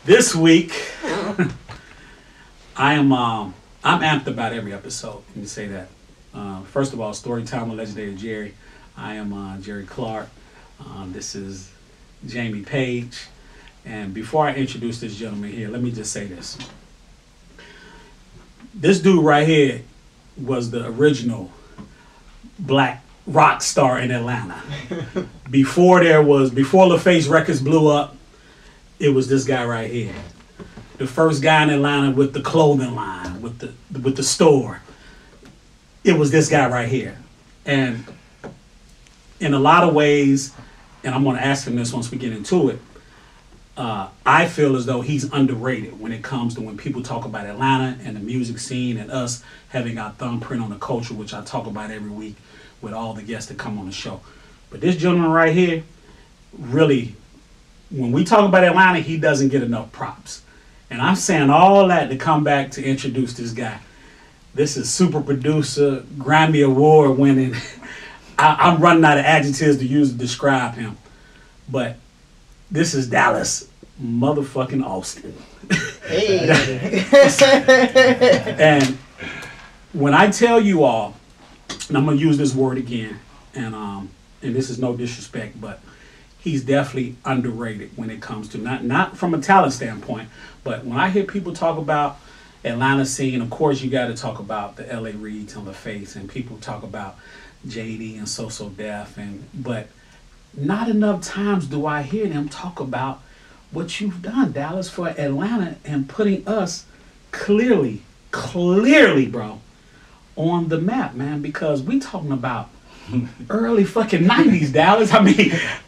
This week, I'm amped about every episode. Let me say that. First of all, story time with legendary Jerry. I am Jerry Clark. This is Jamie Page. And before I introduce this gentleman here, let me just say this. This dude right here was the original black rock star in Atlanta. Before LaFace Records blew up, it was this guy right here. The first guy in Atlanta with the clothing line, with the store. It was this guy right here. And in a lot of ways, and I'm going to ask him this once we get into it, I feel as though he's underrated when it comes to when people talk about Atlanta and the music scene and us having our thumbprint on the culture, which I talk about every week with all the guests that come on the show. But this gentleman right here, really, when we talk about Atlanta, he doesn't get enough props. And I'm saying all that to come back to introduce this guy. This is super producer, Grammy Award winning. I'm running out of adjectives to use to describe him. But this is Dallas motherfucking Austin. Hey. And when I tell you all, and I'm going to use this word again, and this is no disrespect, but he's definitely underrated when it comes to, not from a talent standpoint, but when I hear people talk about Atlanta scene, of course you got to talk about the L.A. Reid's and LaFace, and people talk about JD and So Def, but not enough times do I hear them talk about what you've done, Dallas, for Atlanta and putting us clearly, bro, on the map, man, because we talking about early fucking 90s, Dallas. I mean,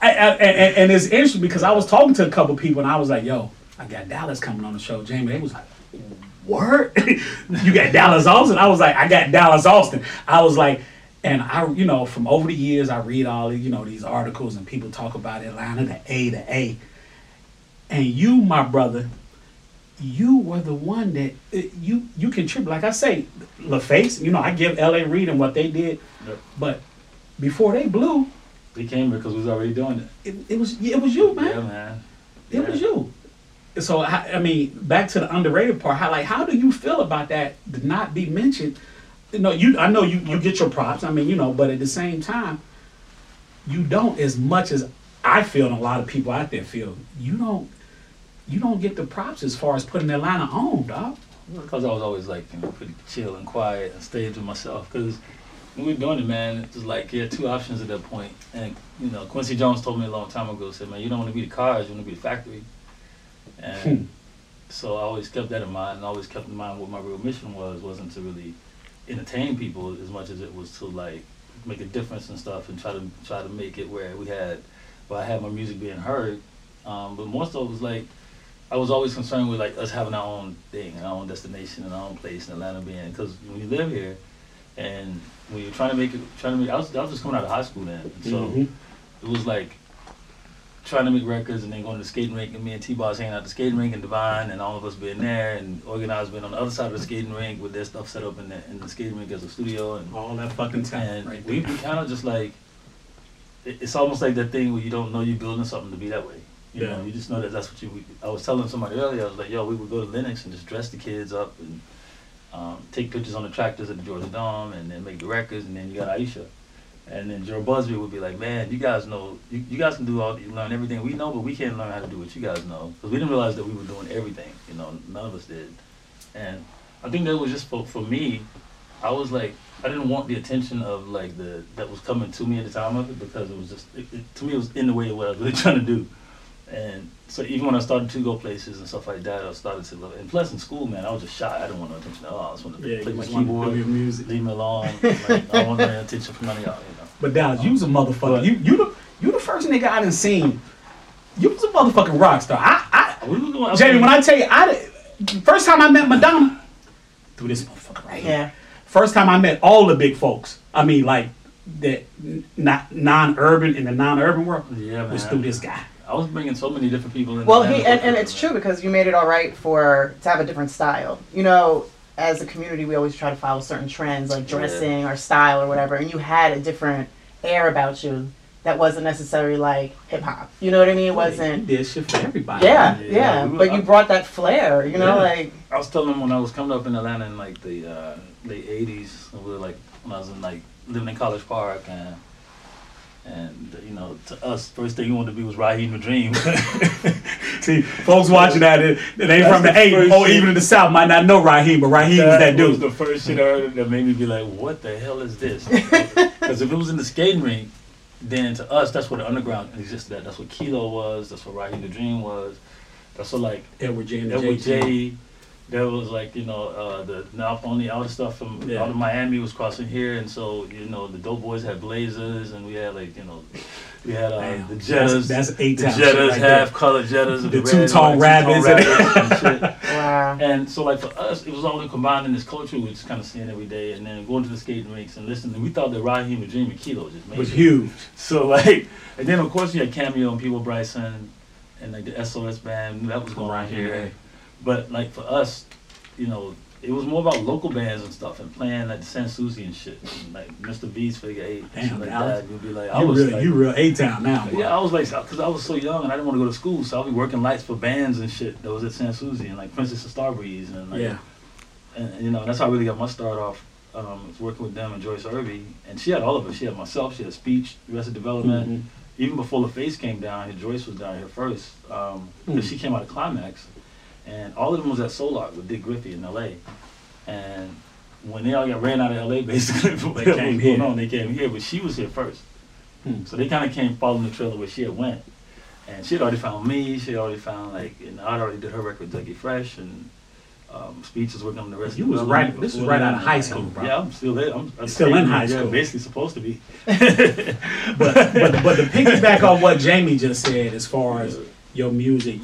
and it's interesting because I was talking to a couple people and I was like, yo, I got Dallas coming on the show. Jamie, they was like, word? You got Dallas Austin? I was like, I got Dallas Austin. I was like, and I, from over the years, I read all, these articles and people talk about Atlanta, the A. And you, my brother, you were the one that you contribute. Like I say, LaFace, I give L.A. Reid and what they did, Yep. But before they blew, We came because we was already doing it. it was you, man. Yeah, man. It was you. So I mean, back to the underrated part. How do you feel about that to not be mentioned? I know you get your props. I mean, but at the same time, you don't as much as I feel and a lot of people out there feel. You don't get the props as far as putting Atlanta on, dog. Because I was always pretty chill and quiet and stayed to myself. Because when we were doing it, man, it was like you had two options at that point. And Quincy Jones told me a long time ago, said, man, you don't want to be the cars, you want to be the factory. And so I always kept that in mind, and always kept in mind what my real mission wasn't to really entertain people as much as it was to make a difference and stuff, and try to make it where I had my music being heard. But more so, it was I was always concerned with us having our own thing, our own destination, and our own place in Atlanta, because when you live here, and when you're trying to make, I was just coming out of high school then, and so it was trying to make records and then going to the skating rink, and me and T-Boss hanging out at the skating rink and Divine, and all of us being there, and Organized being on the other side of the skating rink with their stuff set up in the skating rink as a studio, and all that fucking time. And right we kind of just it's almost like that thing where you don't know you're building something to be that way. You know, you just know that's what I was telling somebody earlier, I was like, yo, we would go to Lennox and just dress the kids up and take pictures on the tractors at the Georgia Dome, and then make the records, and then you got Aisha. And then Joe Busby would be like, man, you guys know, you guys can learn everything we know, but we can't learn how to do what you guys know. Because we didn't realize that we were doing everything, none of us did. And I think that was just for me, I was I didn't want the attention of that was coming to me at the time of it, because it was just, to me it was in the way of what I was really trying to do. And so even when I started to go places and stuff like that, I started to look. And plus in school, man, I was just shy. I didn't want no attention at all. I just wanted to play my keyboard, music. leave me alone. I don't want no attention from none of y'all. But Dallas, you was a motherfucker. You the first nigga I done seen. You was a motherfucking rock star. Jamie, when I tell you, first time I met Madonna, through this motherfucker right here. Yeah. First time I met all the big folks. I mean, that non-urban in the non-urban world. Yeah, man. Was through this guy. I was bringing so many different people in. Well, and it's true because you made it all right to have a different style. As a community, we always try to follow certain trends like dressing or style or whatever, and you had a different air about you that wasn't necessarily like hip hop. You know what I mean? It wasn't. You did shit for everybody. Yeah, Yeah, yeah. we But were- you brought that flair. You know, Yeah. like I was telling them when I was coming up in Atlanta in like the late '80s, we were like when I was in like living in College Park, and you know, to us, first thing you wanted to be was Raheem the Dream. See, folks watching that, it ain't That's from the the 8 first or shit. even in the South might not know Raheem, but Raheem was that was dude. the first shit I heard that made me be like, what the hell is this? Because if it was in the skating rink, then to us, that's what the underground existed at. That's what Kilo was. That's what Raheem the Dream was. That's what like Edward J and the Edward JT. J. There was like, you know, the now only all the stuff from Yeah. out of Miami was crossing here, and so you know the Dope Boys had Blazers, and we had like, you know, we had Damn, the Jettas. That's the A-Town shit Jettas, right there. half color Jettas, The red, two-tone white, rabbits and shit. wow. And so, like, for us, it was all combined in this culture we were just kind of seeing every day, and then going to the skating rinks and listening. We thought that Raheem the Dream and Kilo just made Was it. huge. So, like, and then, of course, you had Cameo and People Bryson and, like, the SOS band. That was going on here. But, like, for us, you know, it was more about local bands and stuff and playing, like, the San Susie and shit. And, like, Mr. V's Figure 8 and Damn, shit like Dallas. that. You'd be like, You real A-Town now, boy. yeah, I was like, because I was so young and I didn't want to go to school, so I'll be working lights for bands and shit that was at San Susie and like Princess of Starbreeze and like, Yeah. and you know that's how I really got my start off. Was working with them and Joyce Irby, and she had all of it. She had myself, she had speech, Arrested Development. Mhm. Even before LaFace came down here, Joyce was down here first because she came out of Climax, and all of them was at Solar with Dick Griffey in L.A. And when they all got ran out of L.A. basically, for whatever came was here. going on, they came here, but she was here first. So they kind of came following the trailer where she had went. And she had already found me. She had already found, like, and I already did her record, Dougie Fresh, and Speech was working on the rest You of was the right- album this was before right then, out of high and- school, bro. Yeah, I'm still there. I'm Still in high yeah, school. basically supposed to be. But to piggyback on what Jamie just said, as far as your music,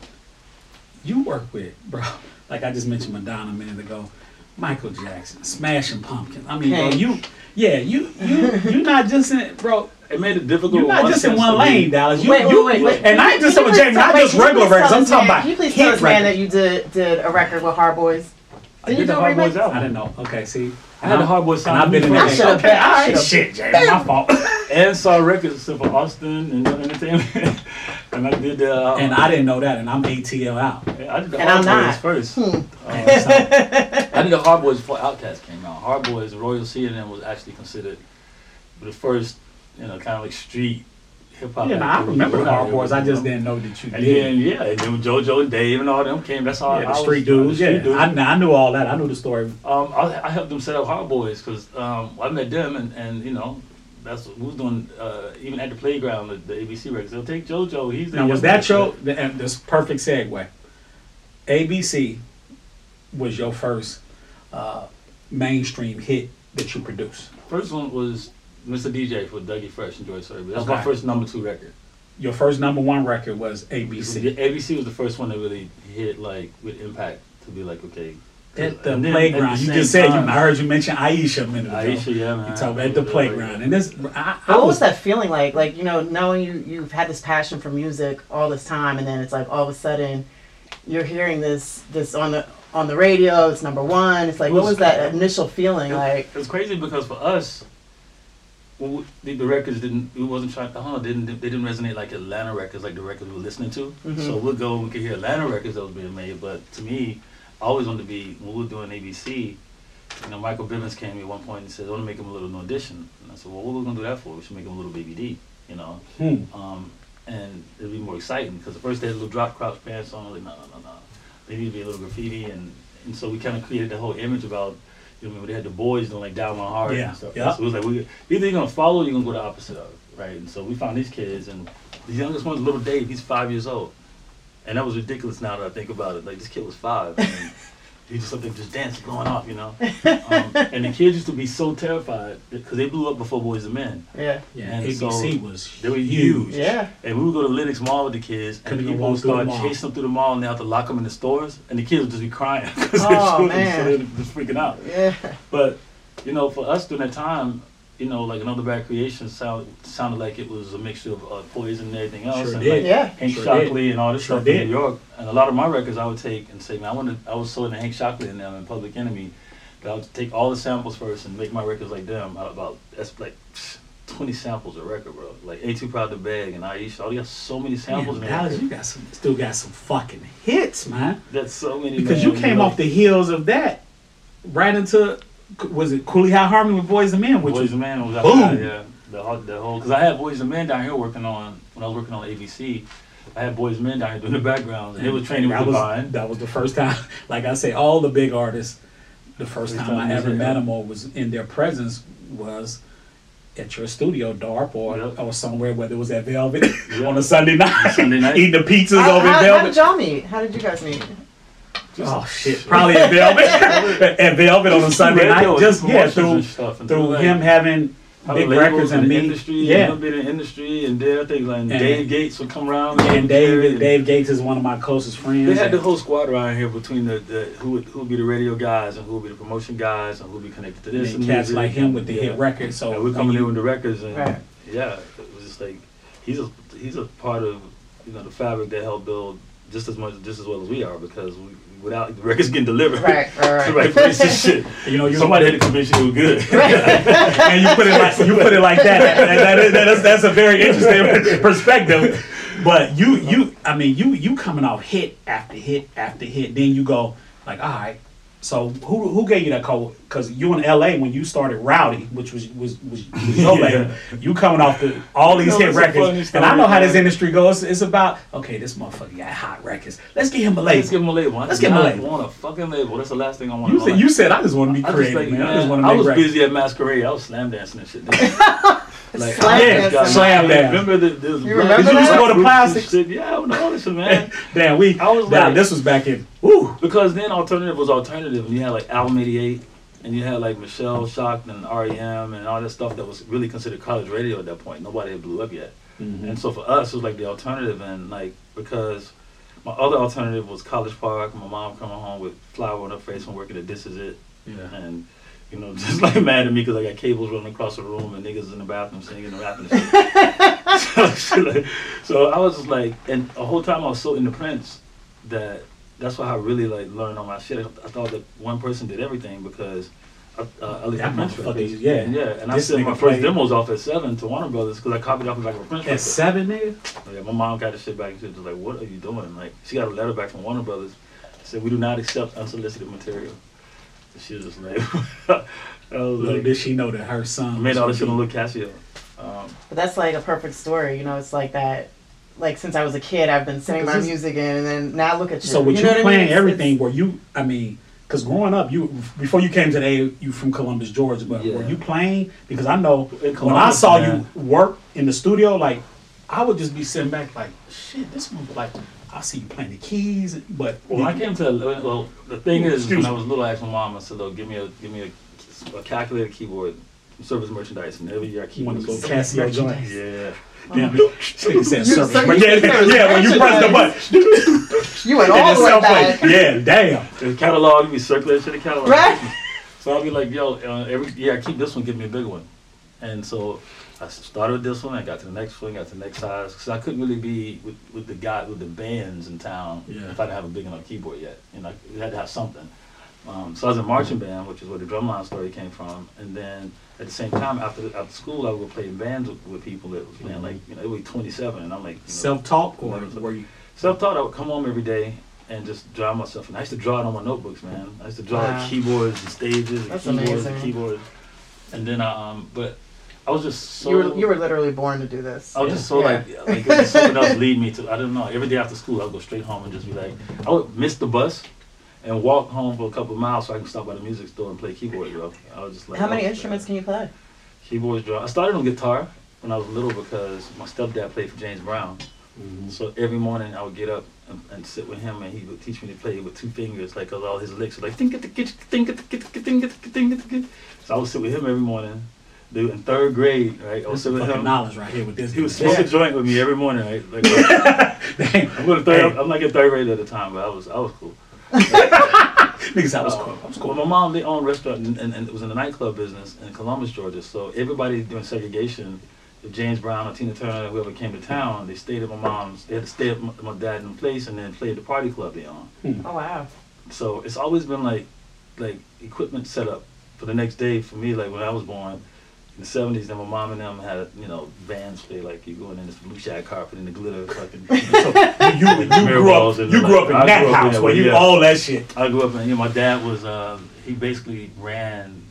you work with, bro. Like I just mentioned Madonna a minute ago, Michael Jackson, Smashing Pumpkins. I mean, bro, Hey. you not just in, bro. It made it difficult. You're not just in one lane, Dallas. You, Wait. And I ain't just Can talking you Jamie, not please just tell- regular wait, can you records. I'm please talking tell us, about Can you please tell hit us, man, that records. you did a record with Hard Boys? I did the do a Hard Boys remix? album. I didn't know. Okay, see, I had the Hard Boys and I've been in sound. the I game. should've Okay, been- all I right, should've- shit, Jamie, my fault. And saw records except for Austin and Young Entertainment. And I did the. And I didn't know that, and I'm ATL out. I did the And Hard I'm Boys not. first. So, I did the Hard Boys before Outkast came out. Hard Boys, Royal C and them was actually considered the first, you know, kind of like street hip hop. yeah, nah, I remember the Hard Boys. I just didn't know that you And did. then and then JoJo and Dave and all them came. That's how Yeah, I the was- street dudes. the street Yeah, dudes. I knew all that. I knew the story. I helped them set up Hard Boys because I met them and you know that's what we was doing even at the playground the ABC records. They'll take JoJo. He's the Now, was youngest. that your? And this perfect segue. ABC was your first mainstream hit that you produced. First one was Mr. DJ for Dougie Fresh and Joyce Irby. That's my Okay. first #2 record. Your first #1 record was ABC. ABC was the first one that really hit like with impact to be like okay. At the And then playground. at the You same just said time- I heard you mention Aisha a minute ago. Aisha, yeah, man. You talk about at the playground, and this. I What was was that feeling like? Like, you know, knowing you've had this passion for music all this time, and then it's like all of a sudden you're hearing this on the radio. It's #1. It's like, what was that initial feeling like? It was crazy because for us, well, the records didn't. It wasn't trying. I don't know. They didn't resonate like Atlanta records, like the records we were listening to. Mhm. So we'd go. We could hear Atlanta records that was being made. But to me, I always wanted to be when we were doing ABC. You know, Michael Bivins came to me at one point and said, "I want to make him a little audition." And I said, "Well, what are we gonna do that for? We should make him a little Baby D." You know. And it'd be more exciting because at first they had little drop crouch pants on. Like, no. They need to be a little graffiti, and so we kind of created the whole image about, you know, they had the boys doing like Down My Heart Yeah, and stuff. yeah. So it was like either you're gonna follow or you're gonna go the opposite of, right? And so we found these kids, and the youngest one's little Dave. He's 5 years old, and that was ridiculous now that I think about it. Like this kid was 5. And he just something just dancing, going off, you know. And the kids used to be so terrified because they blew up before Boys and Men. Yeah. Yeah, And ABC so was they were huge. Yeah. And we would go to Lennox Mall with the kids, Couldn't and even people would walk through the start mall. chasing them through the mall, and they have to lock them in the stores, and the kids would just be crying because Oh, so man. they were just freaking out. Yeah. But you know, for us during that time, you know, like Another Bad Creation sounded like it was a mixture of Poison and everything else, Sure and did. like Yeah. Hank Sure Shockley and all this Sure stuff did. in New York. And a lot of my records I would take and say, man, I was so into Hank Shockley and them and Public Enemy that I would take all the samples first and make my records like them. About that's like 20 samples a record, bro. Like A Too Proud to Beg and Aisha. Oh, you got so many samples in Man, there. Dallas, you got some, still got some fucking hits, man. That's so many. Because man, you came know. off the heels of that, right into, was it Cooley High Harmony with Boys and Men, which Boys was and Men was out boom. there, yeah. The whole, because I had Boys and Men down here working on, when I was working on ABC, I had Boys and Men down here doing the backgrounds, and they was training with Divine. That was the first time, like I say, all the big artists, the first First time time I you ever said met that. them or was in their presence was at your studio, DARP, or, Yep. or somewhere, whether it was at Velvet Yep. on a Sunday night, Sunday night. eating the pizzas How, over at how Velvet. did y'all meet? How did you guys meet? Oh shit! Probably at Velvet, at Velvet on a Sunday Radio, night. Just promotions through and stuff, and through like, him having how big the labels records and in the me. industry, Yeah, a little bit in the industry, and then I think like Dave Gates would come around. and Dave Gates is one of my closest friends. They had the whole squad around here between the who would be the radio guys and who would be the promotion guys and who would be connected to this and and cats music. like him with the Yeah. hit record. So And we're coming in with the records, and Right. yeah, it was just like he's a part of the fabric that helped build just as well as we are, because without the records getting delivered Right, to the right. right place and shit, You know, somebody had to convince you it was good. and you put it like that. That's a very interesting perspective. But you coming off hit after hit after hit, then you go like, all right. So who gave you that call? Because you in L.A. when you started Rowdy, which was your label. You coming off all these hit it's a funny records, story, and I know how this man. industry goes. It's about, okay, this motherfucker got hot records. Let's get him a label. Let's give him a label. Let's give him a label. I want a fucking label. That's the last thing I want. You said I just want to be creative, man. I just want to I make was records. busy at Masquerade. I was slam dancing and shit. Like, Slam I dancing. Slam dance. Remember the You remember Did you just that? go to Plastics? Yeah, I know this, man. Damn, I was like- this was back in. Woo. Because then alternative was alternative, and you had like Album 88, and you had like Michelle Shocked and REM and all that stuff that was really considered college radio at that point. Nobody had blew up yet. And so for us, it was like the alternative, and like because my other alternative was College Park. My mom coming home with flour on her face from working at This Is It, and just like mad at me because I got cables running across the room and niggas in the bathroom singing and rapping and shit. So I was just like, and the whole time I was so into Prince that's why I really like learned all my shit. I thought that one person did everything because I listened That to Prince motherfucker, records. yeah. And I This sent my nigga first played- demos off at 7 to Warner Brothers because I copied off the back of a Prince At record. 7, nigga? Yeah, my mom got the shit back and she was like, "What are you doing?" Like, she got a letter back from Warner Brothers. Said, "We do not accept unsolicited material." So she was just like, I was Little like, did she know that her son I made all this was shit on gonna Lil Casio. But that's like a perfect story, it's like that. Like since I was a kid, I've been sending my This is- music in, and then now look at you. So with you know what I playing mean? It's- everything, were you? Because growing up, before you came to the A, you from Columbus, Georgia, but Yeah. were you playing? Because I know In when I Columbus, saw man. you work in the studio, like I would just be sitting back, like shit. This one, like I see you playing the keys, but Well, I came to the thing is Excuse when I me. was little, I asked my mom. I said, "Look, give me a calculator, keyboard, service merchandise, and every year I keep you want to go this." Casio joint. Yeah. Yeah, nigga said You- service. so But you yeah, said service yeah, when you press the merchandise. button, You went and all it's the way self-play. back. Yeah, damn. The catalog, you be circulating to the catalog. Right. So I'll be like, "Yo, every year I keep this one, give me a big one." And so I started with this one, I got to the next one, got to the next size, because I couldn't really be with the bands in town Yeah. if I didn't have a big enough keyboard yet. You had to have something. So I was in marching band, which is where the drumline story came from. And then at the same time, after school, I would go play in bands with people that was playing they were 27, and I'm like, Self-taught or were you? self-taught. I would come home every day and just draw myself. And I used to draw it on my notebooks, man. I used to draw Wow. like keyboards and stages and That's keyboards amazing. and keyboards. And then but I was just so. You were literally born to do this. I was just so Yeah. like it was something else lead me to. I don't know. Every day after school, I would go straight home and just be like, I would miss the bus and walk home for a couple of miles so I can stop by the music store and play keyboard, bro. I was just like, How many oh, instruments can you play? Keyboards, drum. I started on guitar when I was little because my stepdad played for James Brown. So every morning I would get up and sit with him, and he would teach me to play with 2 fingers, like 'cause all his licks were like think at the kitchen, think at the kitchen, think at the kitchen. So I would sit with him every morning. Dude, in 3rd grade, right? I would That's sit with fucking him. knowledge right here with this. He would dude. smoke a joint with me every morning, right? Like, Damn. I'm going to Hey. I'm like in 3rd grade at the time, but I was cool. Niggas, I was cool. I was Well, cool. my mom, they owned a restaurant, and it was in the nightclub business in Columbus, Georgia. So everybody during segregation, if James Brown or Tina Turner, whoever came to town, they stayed at my mom's. They had to stay at my dad in place and then play at the party club they own. Oh wow. So it's always been like equipment set up for the next day for me. Like when I was born, the 70s, then my mom and them had, bands play, like you going in this blue shag carpet and the glitter fucking. So you grew up in that house where you all that shit. I grew up in, my dad was, he basically ran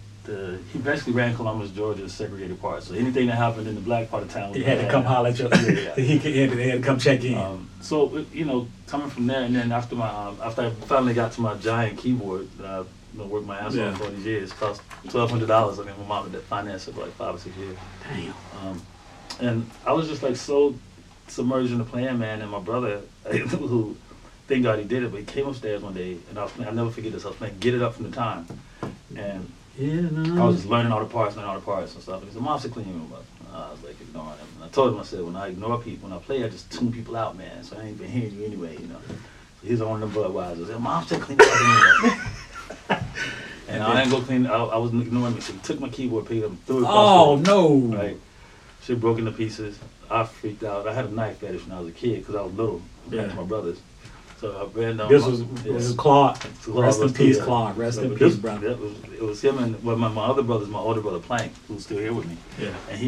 Columbus, Georgia's segregated part. So anything that happened in the black part of town, he had to come holler at you. They had to come check in. So coming from there, and then after I finally got to my giant keyboard that I worked my ass off for all these years, cost $1,200. I mean, my mom had financed it for like 5 or 6 years. Damn. And I was just like so submerged in the plan, man. And my brother, who, thank God he did it, but he came upstairs one day, and I'll never forget this. I was playing "Get It Up" from the Time, and I was just learning all the parts and stuff. And he said, "Mom said clean your room up." I was like ignoring him. And I told him, I said, when I ignore people, when I play, I just tune people out, man. So I ain't been hearing you anyway, So he's on the Budweiser. I said, "Mom said clean your room up." And I didn't go clean. I was ignoring me. So he took my keyboard, picked it up, threw it across the room. No! Right. Shit broke into pieces. I freaked out. I had a knife fetish when I was a kid because I was little compared to my brothers. So I ran down. This was Claude. Rest in peace, Claude. Rest in peace, brother. It was him and my other brothers, my older brother Plank, who's still here with me. Yeah. And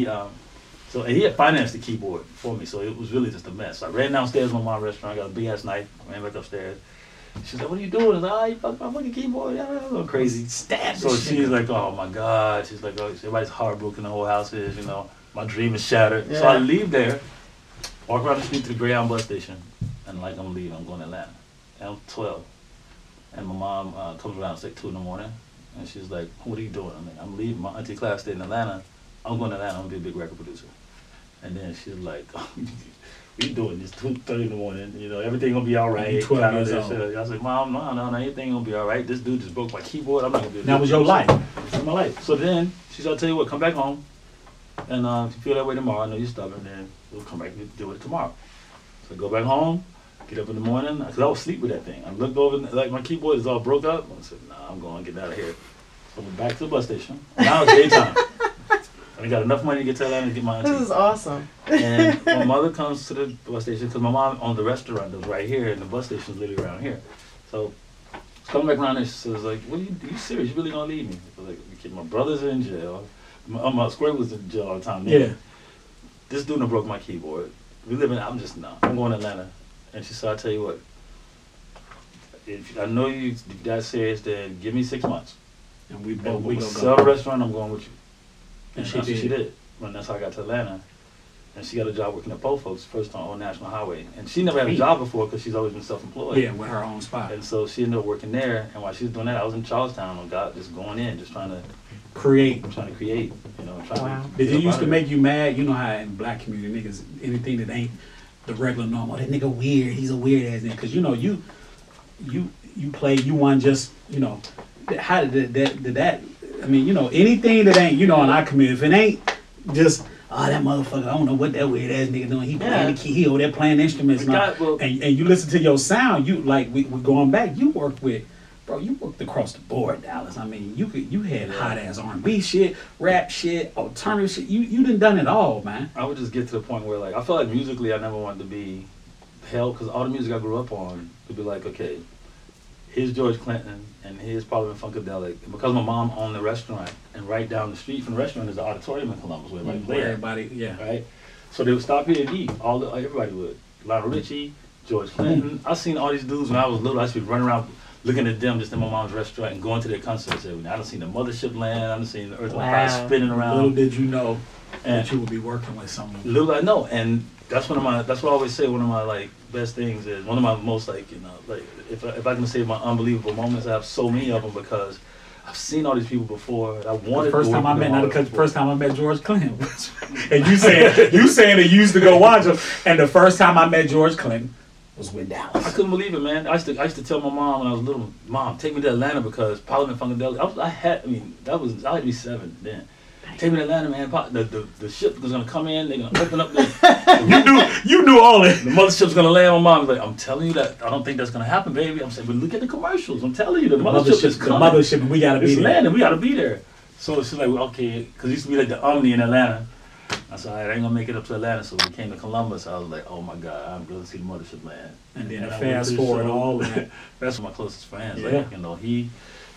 he had financed the keyboard for me, so it was really just a mess. So I ran downstairs to my restaurant, got a big ass knife, ran back upstairs. She's like, "What are you doing?" I was like, "Oh, you fucked my fucking keyboard." Yeah, I'm going crazy. Stab. So she's like, "Oh my God." She's like, "Oh, everybody's heartbroken. The whole house is, my dream is shattered." Yeah. So I leave there, walk around the street to the Greyhound bus station, and like I'm leaving, I'm going to Atlanta. And I'm 12, and my mom comes around at like 2 in the morning, and she's like, "What are you doing?" I'm like, "I'm leaving. My auntie Claire stayed in Atlanta. I'm going to Atlanta. I'm gonna be a big record producer." And then she's like, "What you doing? It's 2:30 in the morning. Everything gonna be all right." You 12 years old. I was like, "Mom, no, everything gonna be all right. This dude just broke my keyboard. I'm not gonna be." That was your life. That was my life. So then she said, "I'll tell you what. Come back home, and if you feel that way tomorrow, I know you're stubborn. Then we'll come back and deal with it tomorrow." So I go back home. Get up in the morning, because I was asleep with that thing. I looked over, like my keyboard is all broke up. I said, "Nah, I'm going to get out of here." So I went back to the bus station. Now it's daytime. I got enough money to get to Atlanta to get my auntie. This is awesome. And my mother comes to the bus station, because my mom owned the restaurant that was right here, and the bus station is literally around here. So she's coming back around and she says, like, "What are you serious? You really going to leave me?" I was like, "Okay, my brother's in jail. My Square was in jail all the time. Yeah. This dude done broke my keyboard. I'm going to Atlanta." And she said, "I'll tell you what, if I know you that serious, then give me 6 months. And we gonna sell the restaurant, I'm going with you." And she that's did. what she did. And that's how I got to Atlanta. And she got a job working at Po Folks, first on Old National Highway. And she never had a job before because she's always been self-employed. Yeah, with her own spot. And so she ended up working there. And while she was doing that, I was in Charlestown on God, just going in, just trying to create, Wow. Did it used to make you mad? You know how in black community niggas, anything that ain't the regular normal, that nigga weird, he's a weird ass nigga. Because you play, you won just, how did that, I mean, anything that ain't, in our community, if it ain't just, "Oh, that motherfucker, I don't know what that weird ass nigga doing. He playing the key, he over there playing instruments." And you listen to your sound, we going back, you worked across the board, Dallas. I mean, you had hot ass R&B shit, rap shit, alternative shit. You done it all, man. I would just get to the point where, like, I felt like musically I never wanted to be held, because all the music I grew up on would be like, okay, here's George Clinton and here's Parliament Funkadelic. And because my mom owned the restaurant, and right down the street from the restaurant is the auditorium in Columbus where everybody played. Yeah. Right? So they would stop here and eat. Everybody would. Lionel Richie, George Clinton. I seen all these dudes when I was little. I used to be running around looking at them just in my mom's restaurant and going to their concerts every night. I done seen the Mothership Land. I done seen the Earth and Fire spinning around. Little did you know that you would be working with someone. Little I know, and that's what I always say. One of my best things is one of my most if I can say my unbelievable moments. I have so many of them because I've seen all these people before. I wanted the first time I met George Clinton, and you saying that you used to go watch him, and the first time I met George Clinton was with Dallas. I couldn't believe it, man. I used to tell my mom when I was little, "Mom, take me to Atlanta because Parliament Funkadelic." I had to be 7 then. "Take me to Atlanta, man. The ship was gonna come in. They're gonna open up you knew all that. The mothership's gonna land." My mom was like, "I'm telling you that I don't think that's gonna happen, baby." I'm saying, "But look at the commercials. I'm telling you, the mothership is coming. The mothership, we gotta be there. Landing. We gotta be there." So she's like, "Well, okay," because it used to be like the Omni in Atlanta. I said, "All right, I ain't gonna make it up to Atlanta." So we came to Columbus. I was like, "Oh my God, I'm going to see the mothership land." And then fast forward all that. That's my closest friends. Yeah. Like,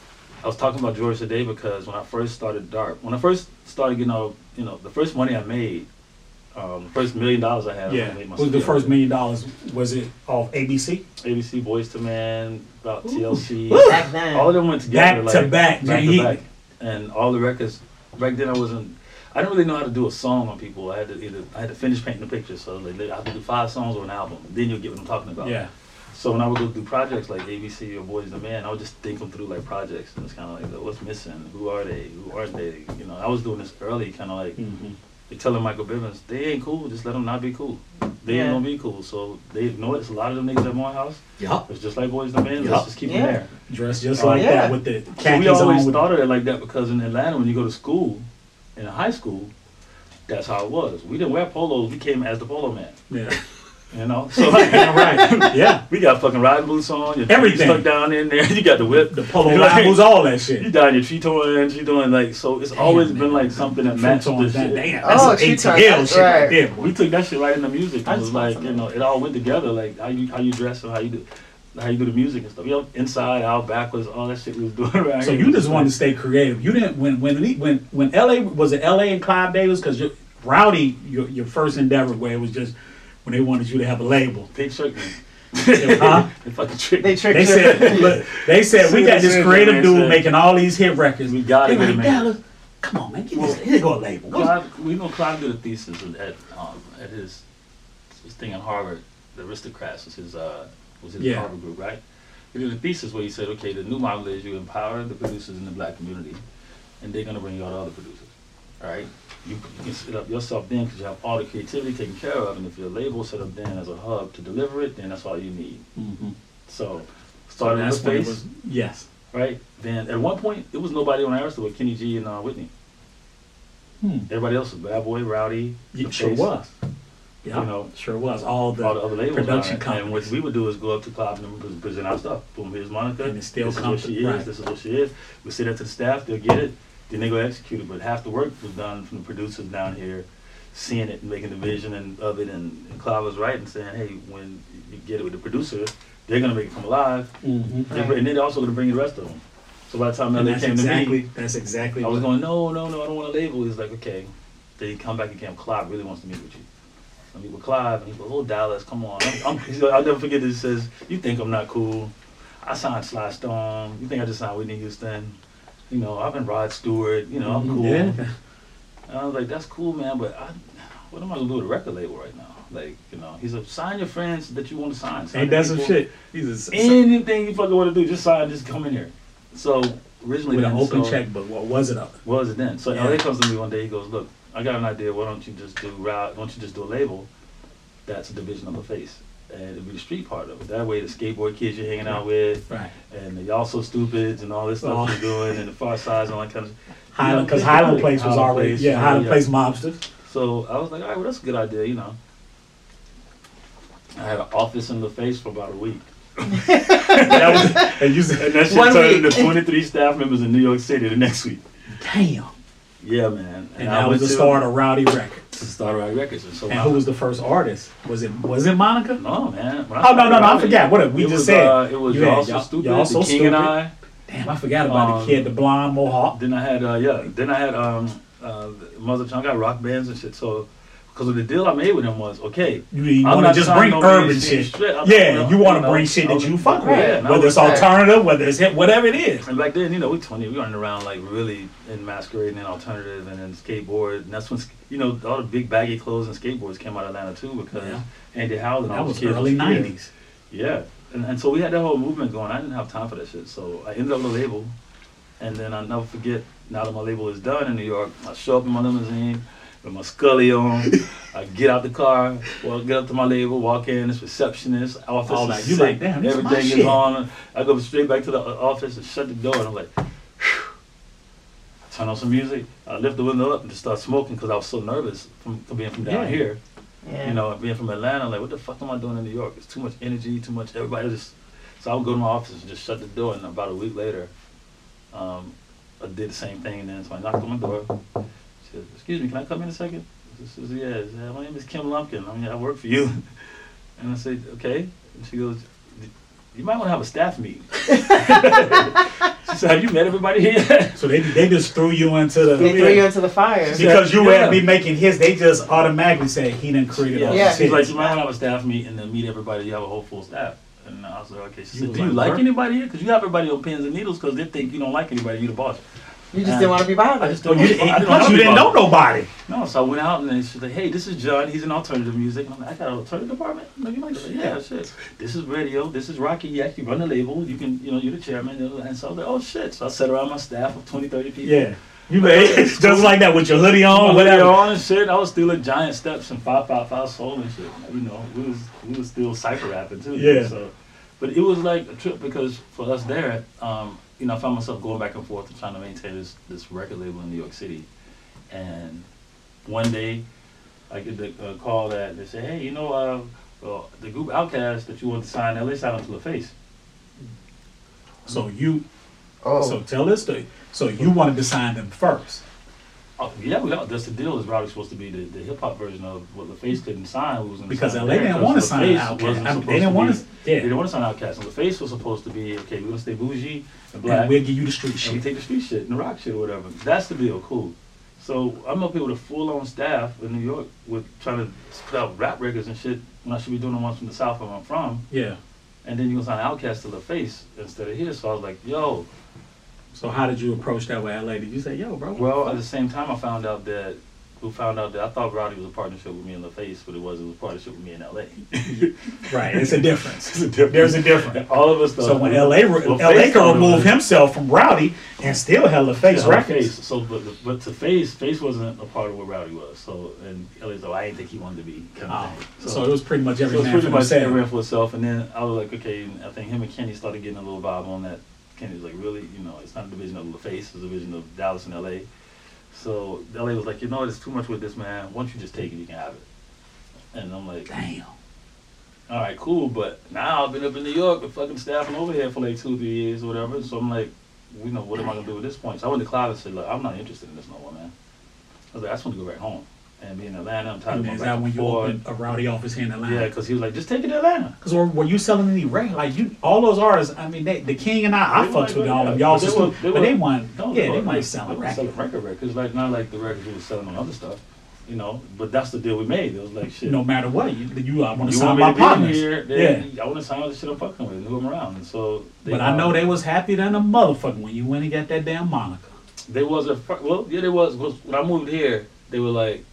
I was talking about George today because when I first started getting all, the first money I made, the first $1 million I had, Yeah. I made my Was the studio. first $1 million? Was it off ABC? ABC, Boys to Men, about TLC. Back then. All of them went together. Back to back. Back He- to back. And all the records, back then I didn't really know how to do a song on people. I had to finish painting the picture. So like, I had to do 5 songs on an album. Then you'll get what I'm talking about. Yeah. So when I would go do projects like ABC or Boys to Men, I would just think them through like projects. And it's kind of like, what's missing? Who are they? Who aren't they? I was doing this early, kind of like, they telling Michael Bivins, they ain't cool, just let them not be cool. They ain't Yeah. gonna be cool. So they know it's a lot of them niggas at Morehouse. Yup. It's just like Boys to Men, Yup. let's just keep them Yeah. there. Dressed just Oh, like yeah. that with the So we khakis always on. With thought of it like that because in Atlanta, when you go to school, in high school, that's how it was. We didn't wear polos, we came as the polo man. yeah. So like, Right. Yeah. we got fucking riding boots on, your feet Everything. stuck down in there, you got the whip. The polo You know, labels, all that You shit. down your tree toys, you doing like, so it's always been like something that matched the shit. Damn, Oh, that's some tree toes, ATL that's shit right right. there, boy. We took that shit right into music. I It was just want like, some. it all went together, like how you dress and how you do the music and stuff. Inside, out, backwards, all that shit we was doing around So here. you just wanted to stay creative. You didn't when LA was it LA and Clive Davis because Rowdy your first endeavor where it was just when they wanted you to have a label. They tricked me. Huh? They fucking tricked They me. tricked They you. said look, we got this creative dude Said- making all these hit records. We gotta They get like, him in. Dallas, come on man, here go a label. Clive did a thesis at his thing in Harvard. The Aristocrats was his Yeah. Harvard group, right? He did a thesis where he said, okay, the new model is you empower the producers in the black community, and they're gonna bring you all the other producers, all right? You can set up yourself then because you have all the creativity taken care of, and if your label set up then as a hub to deliver it, then that's all you need. Mm-hmm. So started that's with when it Face, was yes. right? Then at one point there was nobody on Arista with Kenny G and Whitney. Everybody else was Bad Boy, Rowdy, It The sure Face, was. Yeah, You know, sure was. All the other labels. production on it. companies. And what we would do is go up to Clive and present our stuff. Boom, here's Monica. And it still this comes is what she to- is. right. This is what she is. We send it to the staff. They'll get it. Then they go execute it. But half the work was done from the producers down here, seeing it and making the vision of it. And Clive was right and saying, hey, when you get it with the producer, they're gonna make it come alive. Mhm. And then they're also gonna bring you the rest of them. So by the time And LA that's came to exactly me, that's exactly I was what- going, no, I don't want a label. He's like, okay. Then he come back again. Clive really wants to meet with you. I meet with Clive, and he goes, oh, Dallas, come on. I'll never forget this. He says, you think I'm not cool. I signed Sly Stone. You think I just signed Whitney Houston. I've been Rod Stewart. I'm cool. Yeah. And I was like, that's cool, man, but what am I going to do with a record label right now? Like, he said, sign your friends that you want to sign. Ain't that some people. shit? He's Anything you fucking want to do, just sign, just come in here. So originally, with an then, open so- checkbook. What was it of it? What was it then? So Yeah. LA comes to me one day. He goes, "Look, I got an idea. Why don't you just do a label that's a division of the Face, and it'll be the street part of it. That way, the skateboard kids you're hanging out with, Right. and the y'all so stupids and all this stuff Oh. you're doing, and the Far Sides and all that kind of. Highland, because it's Highland good. Place was Highland already Place, Highland Place mobsters. So I was like, all right, well that's a good idea. I had an office in the Face for about a week. That was, and you said, And that shit One turned week. into 23 staff members in New York City the next week. damn. Yeah, man. And that was the start of Rowdy Records. To start Rowdy Records. And so And who was the first artist? Was it Monica? No, man. When I Oh no, started I Rowdy, forgot. What we it just was, said. It was You had Y'all So Stupid, Y'all So The King Stupid. and I. Damn, I forgot about the kid, the blonde mohawk. Then I had Mother Tongue. I got rock bands and shit. So because of the deal I made with him was okay. You I'm want to not just trying bring to urban be shit. straight. Yeah, you want to bring shit that you fuck with, Yeah, whether it's alternative, whether it's hip, whatever it is. And back then, we 20, we running around like really in masquerading and alternative and then skateboard. And that's when, all the big baggy clothes and skateboards came out of Atlanta too because Yeah. Andy Howell and all That those was kids early was here. '90s. Yeah. And so we had that whole movement going. I didn't have time for that shit. So I ended up with a label. And then I'll never forget, now that my label is done in New York, I show up in my limousine with my Scully on. I get out the car, get up to my label, walk in, this receptionist, office All is that. You set, like, damn, this is my everything shit. is on. I go straight back to the office and shut the door, and I'm like, whew. I turn on some music. I lift the window up and just start smoking because I was so nervous from being from down Yeah. here. Yeah. Being from Atlanta, like, what the fuck am I doing in New York? It's too much energy, too much, everybody just. So I would go to my office and just shut the door, and about a week later, I did the same thing. And then so I knocked on my door. She said, "Excuse me, can I come in a second?" I said, "Yeah, my name is Kim Lumpkin. I work for you." And I said, "Okay." And she goes, "You might want to have a staff meeting." She She said, "Have you met everybody here?" So they just threw you into the They threw you into the fire. because you Yeah. had me making hits. They just automatically say he done created all Yeah. these She's like, hits. "You might have a staff meet and then meet everybody. You have a whole full staff." And I was like, "Okay." She You said, was "Do you like, like "What?" anybody here? Because you have everybody on pins and needles because they think you don't like anybody. You the boss." You just didn't want to be bothered. I just Oh, didn't. you, I didn't plus wanna you be didn't know bothered. nobody. No, so I went out and then she's like, "Hey, this is John. He's in alternative music." I'm like, "I got an alternative department." I'm like, "You like that?" "Yeah, shit. This is radio. This is Rocky. You actually run the label. You can, you're the chairman." And so I was like, "Oh shit!" So I sat around my staff of 20, 30 people. Yeah, you just like that with your hoodie on, Whatever whatever. on and shit. I was stealing giant steps and 555 soul and shit. We was still cypher rapping too. Yeah. So, but it was like a trip because for us there, I found myself going back and forth and trying to maintain this record label in New York City. And one day, I get the call that they say, "Hey, the group Outkast that you want to sign, LA signed them to LaFace." So you, Oh. so tell this story. So you wanted to sign them first. Oh, yeah, that's the deal. Is Rowdy supposed to be the hip hop version of what LaFace couldn't sign? We was gonna Because sign LA there, didn't 'cause want to sign LaFace Outkast. wasn't I mean, supposed they didn't want to. They Yeah, didn't want to sign Outkast. And LaFace was supposed to be, okay, we're gonna stay bougie and black, and we'll give you the street and we shit. take the street shit and the rock shit or whatever. That's the deal. Cool. So I'm up here with a full-on staff in New York with trying to put out rap records and shit when I should be doing the ones from the South where I'm from. Yeah. And then you gonna sign Outkast to LaFace instead of here. So I was like, yo. So how did you approach that with LA? Did you say, "Yo, bro"? Well, at the same time, I found out that I thought Rowdy was a partnership with me in LaFace, but it wasn't. It was a partnership with me in LA. Right, it's a difference. It's a difference. There's a difference. All of us. So when LA can remove himself from Rowdy and still held the face records. So, but to Face wasn't a part of what Rowdy was. So, and LA's like, I didn't think he wanted to be. Kind of Oh, thing. so it was pretty much So every it's man pretty for much himself. everyone for itself. And then I was like, okay, and I think him and Kenny started getting a little vibe on that. Kenny was like, really, it's not a division of LaFace, it's a division of Dallas and LA. So LA was like, there's too much with this, man. Why don't you just take it, you can have it. And I'm like, Damn. all right, cool, but now I've been up in New York and fucking staffing over here for like 2 or 3 years or whatever. So I'm like, what am I gonna do at this point? So I went to Cloud and said, look, I'm not interested in this no more, man. I was like, I just want to go back home and be in Atlanta. I'm tired of going Is back that and when you forth. opened a Rowdy office here in Atlanta? Yeah, because he was like, just take it to Atlanta. Because were you selling any record? Like all those artists. I mean, the King and I They fucked were with like, all of yeah, y'all, but but they weren't. No, Yeah, they weren't weren't selling records. records, like not like the records we were selling on other stuff, But that's the deal we made. It was like shit. No matter what, I want to You sign want me my to be in partners. here? Yeah. Then I want to sign all the shit I'm fucking with and move them around. And so, But I know they was happy than a motherfucker when you went and got that damn moniker. There was there was. When I moved here, they were like.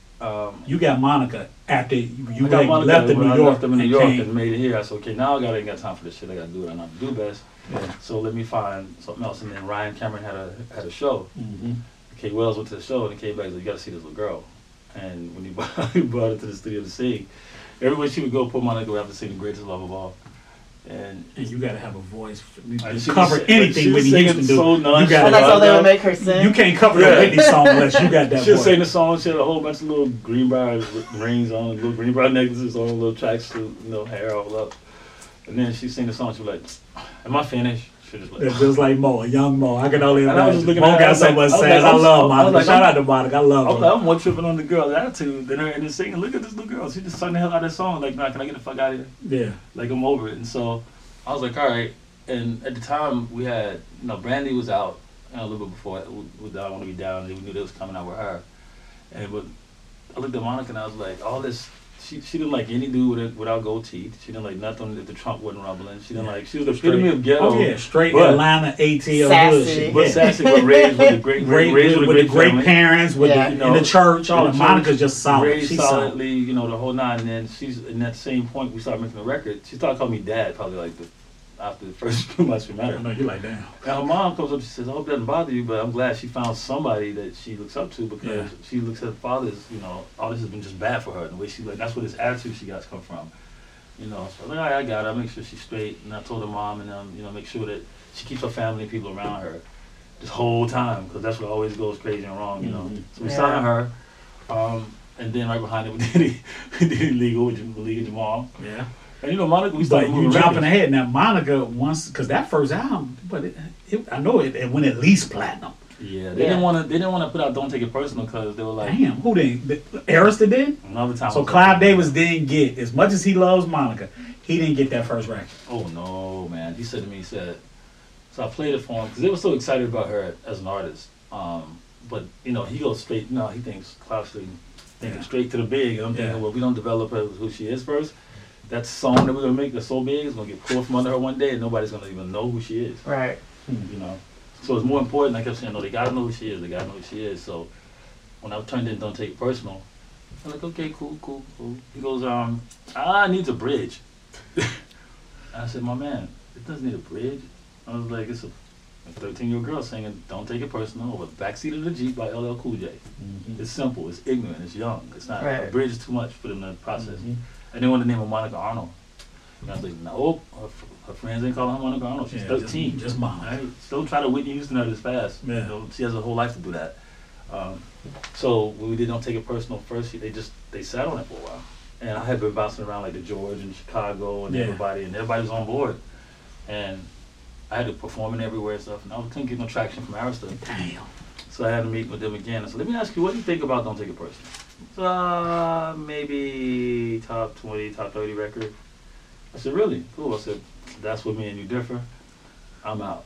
You got Monica after you I got Monica left when New I York left them in New and York came. and made it here. I said, okay, now I ain't got time for this shit. I gotta do what I know to do best. Yeah. So let me find something else. And then Ryan Cameron had a show. Mhm. K. Wells went to the show and he came back and said, you gotta see this little girl. And when he brought her to the studio to sing, everywhere she would go, poor Monica would have to sing The Greatest Love of All. And you got to have a voice And to she cover was- anything she was Whitney singing Houston do. so You nonchalant. got Oh, that's all they Yeah. would make her sing? You can't cover Yeah. a Whitney song unless you got that She'll voice. sing the song. She had a whole bunch of little Greenbrier rings on, little Greenbrier necklaces on, little tracks to hair all up. And then she sing the song. She was like, "Am I finished?" She just like, It's just like Mo, a young Mo. I can only And I was just imagine. looking Mo at her, I got was so like- much I was sass. like, I love I was Monica. like, Shout out to Monica. I love her. I'm more tripping on the girl's attitude than her and just singing. Look at this little girl. She just sung the hell out of that song. Like, nah, can I get the fuck out of here? Yeah. Like, I'm over it. And so I was like, all right. And at the time, we had, Brandy was out a little bit before with I Want to Be Down. And we knew they was coming out with her. But I looked at Monica and I was like, all this. She didn't like any dude without gold teeth. She didn't like nothing if the trunk wasn't rumbling. She didn't like. She was the epitome of ghetto. Oh yeah, straight but- Atlanta ATL Sassy. hood shit. But Yeah. sassy, but raised with the great, raised with a great family. parents, with Yeah. in the church, all In that. the Monica's church, just solid. Raised She's solid. solidly, the whole nine. And then she's in that same point. We started making a record. She started calling me dad, probably like after the first few months we met her. No, you're like, damn. And her mom comes up. She says, "I hope that doesn't bother you, but I'm glad she found somebody that she looks up to because Yeah. she looks at father's. All this has been just bad for her. And the way she like, that's where this attitude she got come from. So I was like, all right, I got her. I make sure she's straight. And I told her mom and make sure that she keeps her family and people around her this whole time because that's what always goes crazy and wrong. Mhm. So we Yeah. signed her, and then right behind it we did Illegal with Malik and Jamal. Yeah. And Monica, we But started you moving jumping records. ahead now. Monica once, because that first album, but I know it went at least platinum. Yeah, they didn't want to put out "Don't Take It Personal" because they were like, Damn, who didn't? Arista did. another time. So was Clive like, Davis didn't get, as much as he loves Monica, he didn't get that first record. Oh no, man! He said to me, So I played it for him because they were so excited about her as an artist. But you know, he goes straight. No, he thinks Cloud Street, thinking straight to the big. And I'm thinking, well, we don't develop her who she is first. That song that we're gonna make that's so big is gonna get pulled from under her one day, and nobody's gonna even know who she is. Right. You know. So it's more important. I kept saying, no, they gotta know who she is. They gotta know who she is. So when I turned in, don't take it personal. I'm like, okay, cool. He goes, it needs a bridge. I said, my man, it doesn't need a bridge. I was like, it's a 13-year-old girl singing "Don't Take It Personal" over "Backseat of the Jeep" by LL Cool J. It's simple, it's ignorant, it's young. It's not a bridge is too much for them to process. And they wanted to name her Monica Arnold. And I was like, no, her friends ain't calling her Monica Arnold. She's 13. Just Monica. Right? Still try to Whitney Houston her this fast. Yeah. You know, she has a whole life to do that. So when we did "Don't Take It Personal" first, they sat on it for a while. And I had been bouncing around like the George and Chicago and everybody was on board. And I had to perform it everywhere and stuff, and I couldn't get no traction from Arista. Damn. So I had to meet with them again. I said, let me ask you, what do you think about "Don't Take It Personal"? So, maybe top 20, top 30 record. I said, really? Cool. I said, that's where me and you differ. I'm out.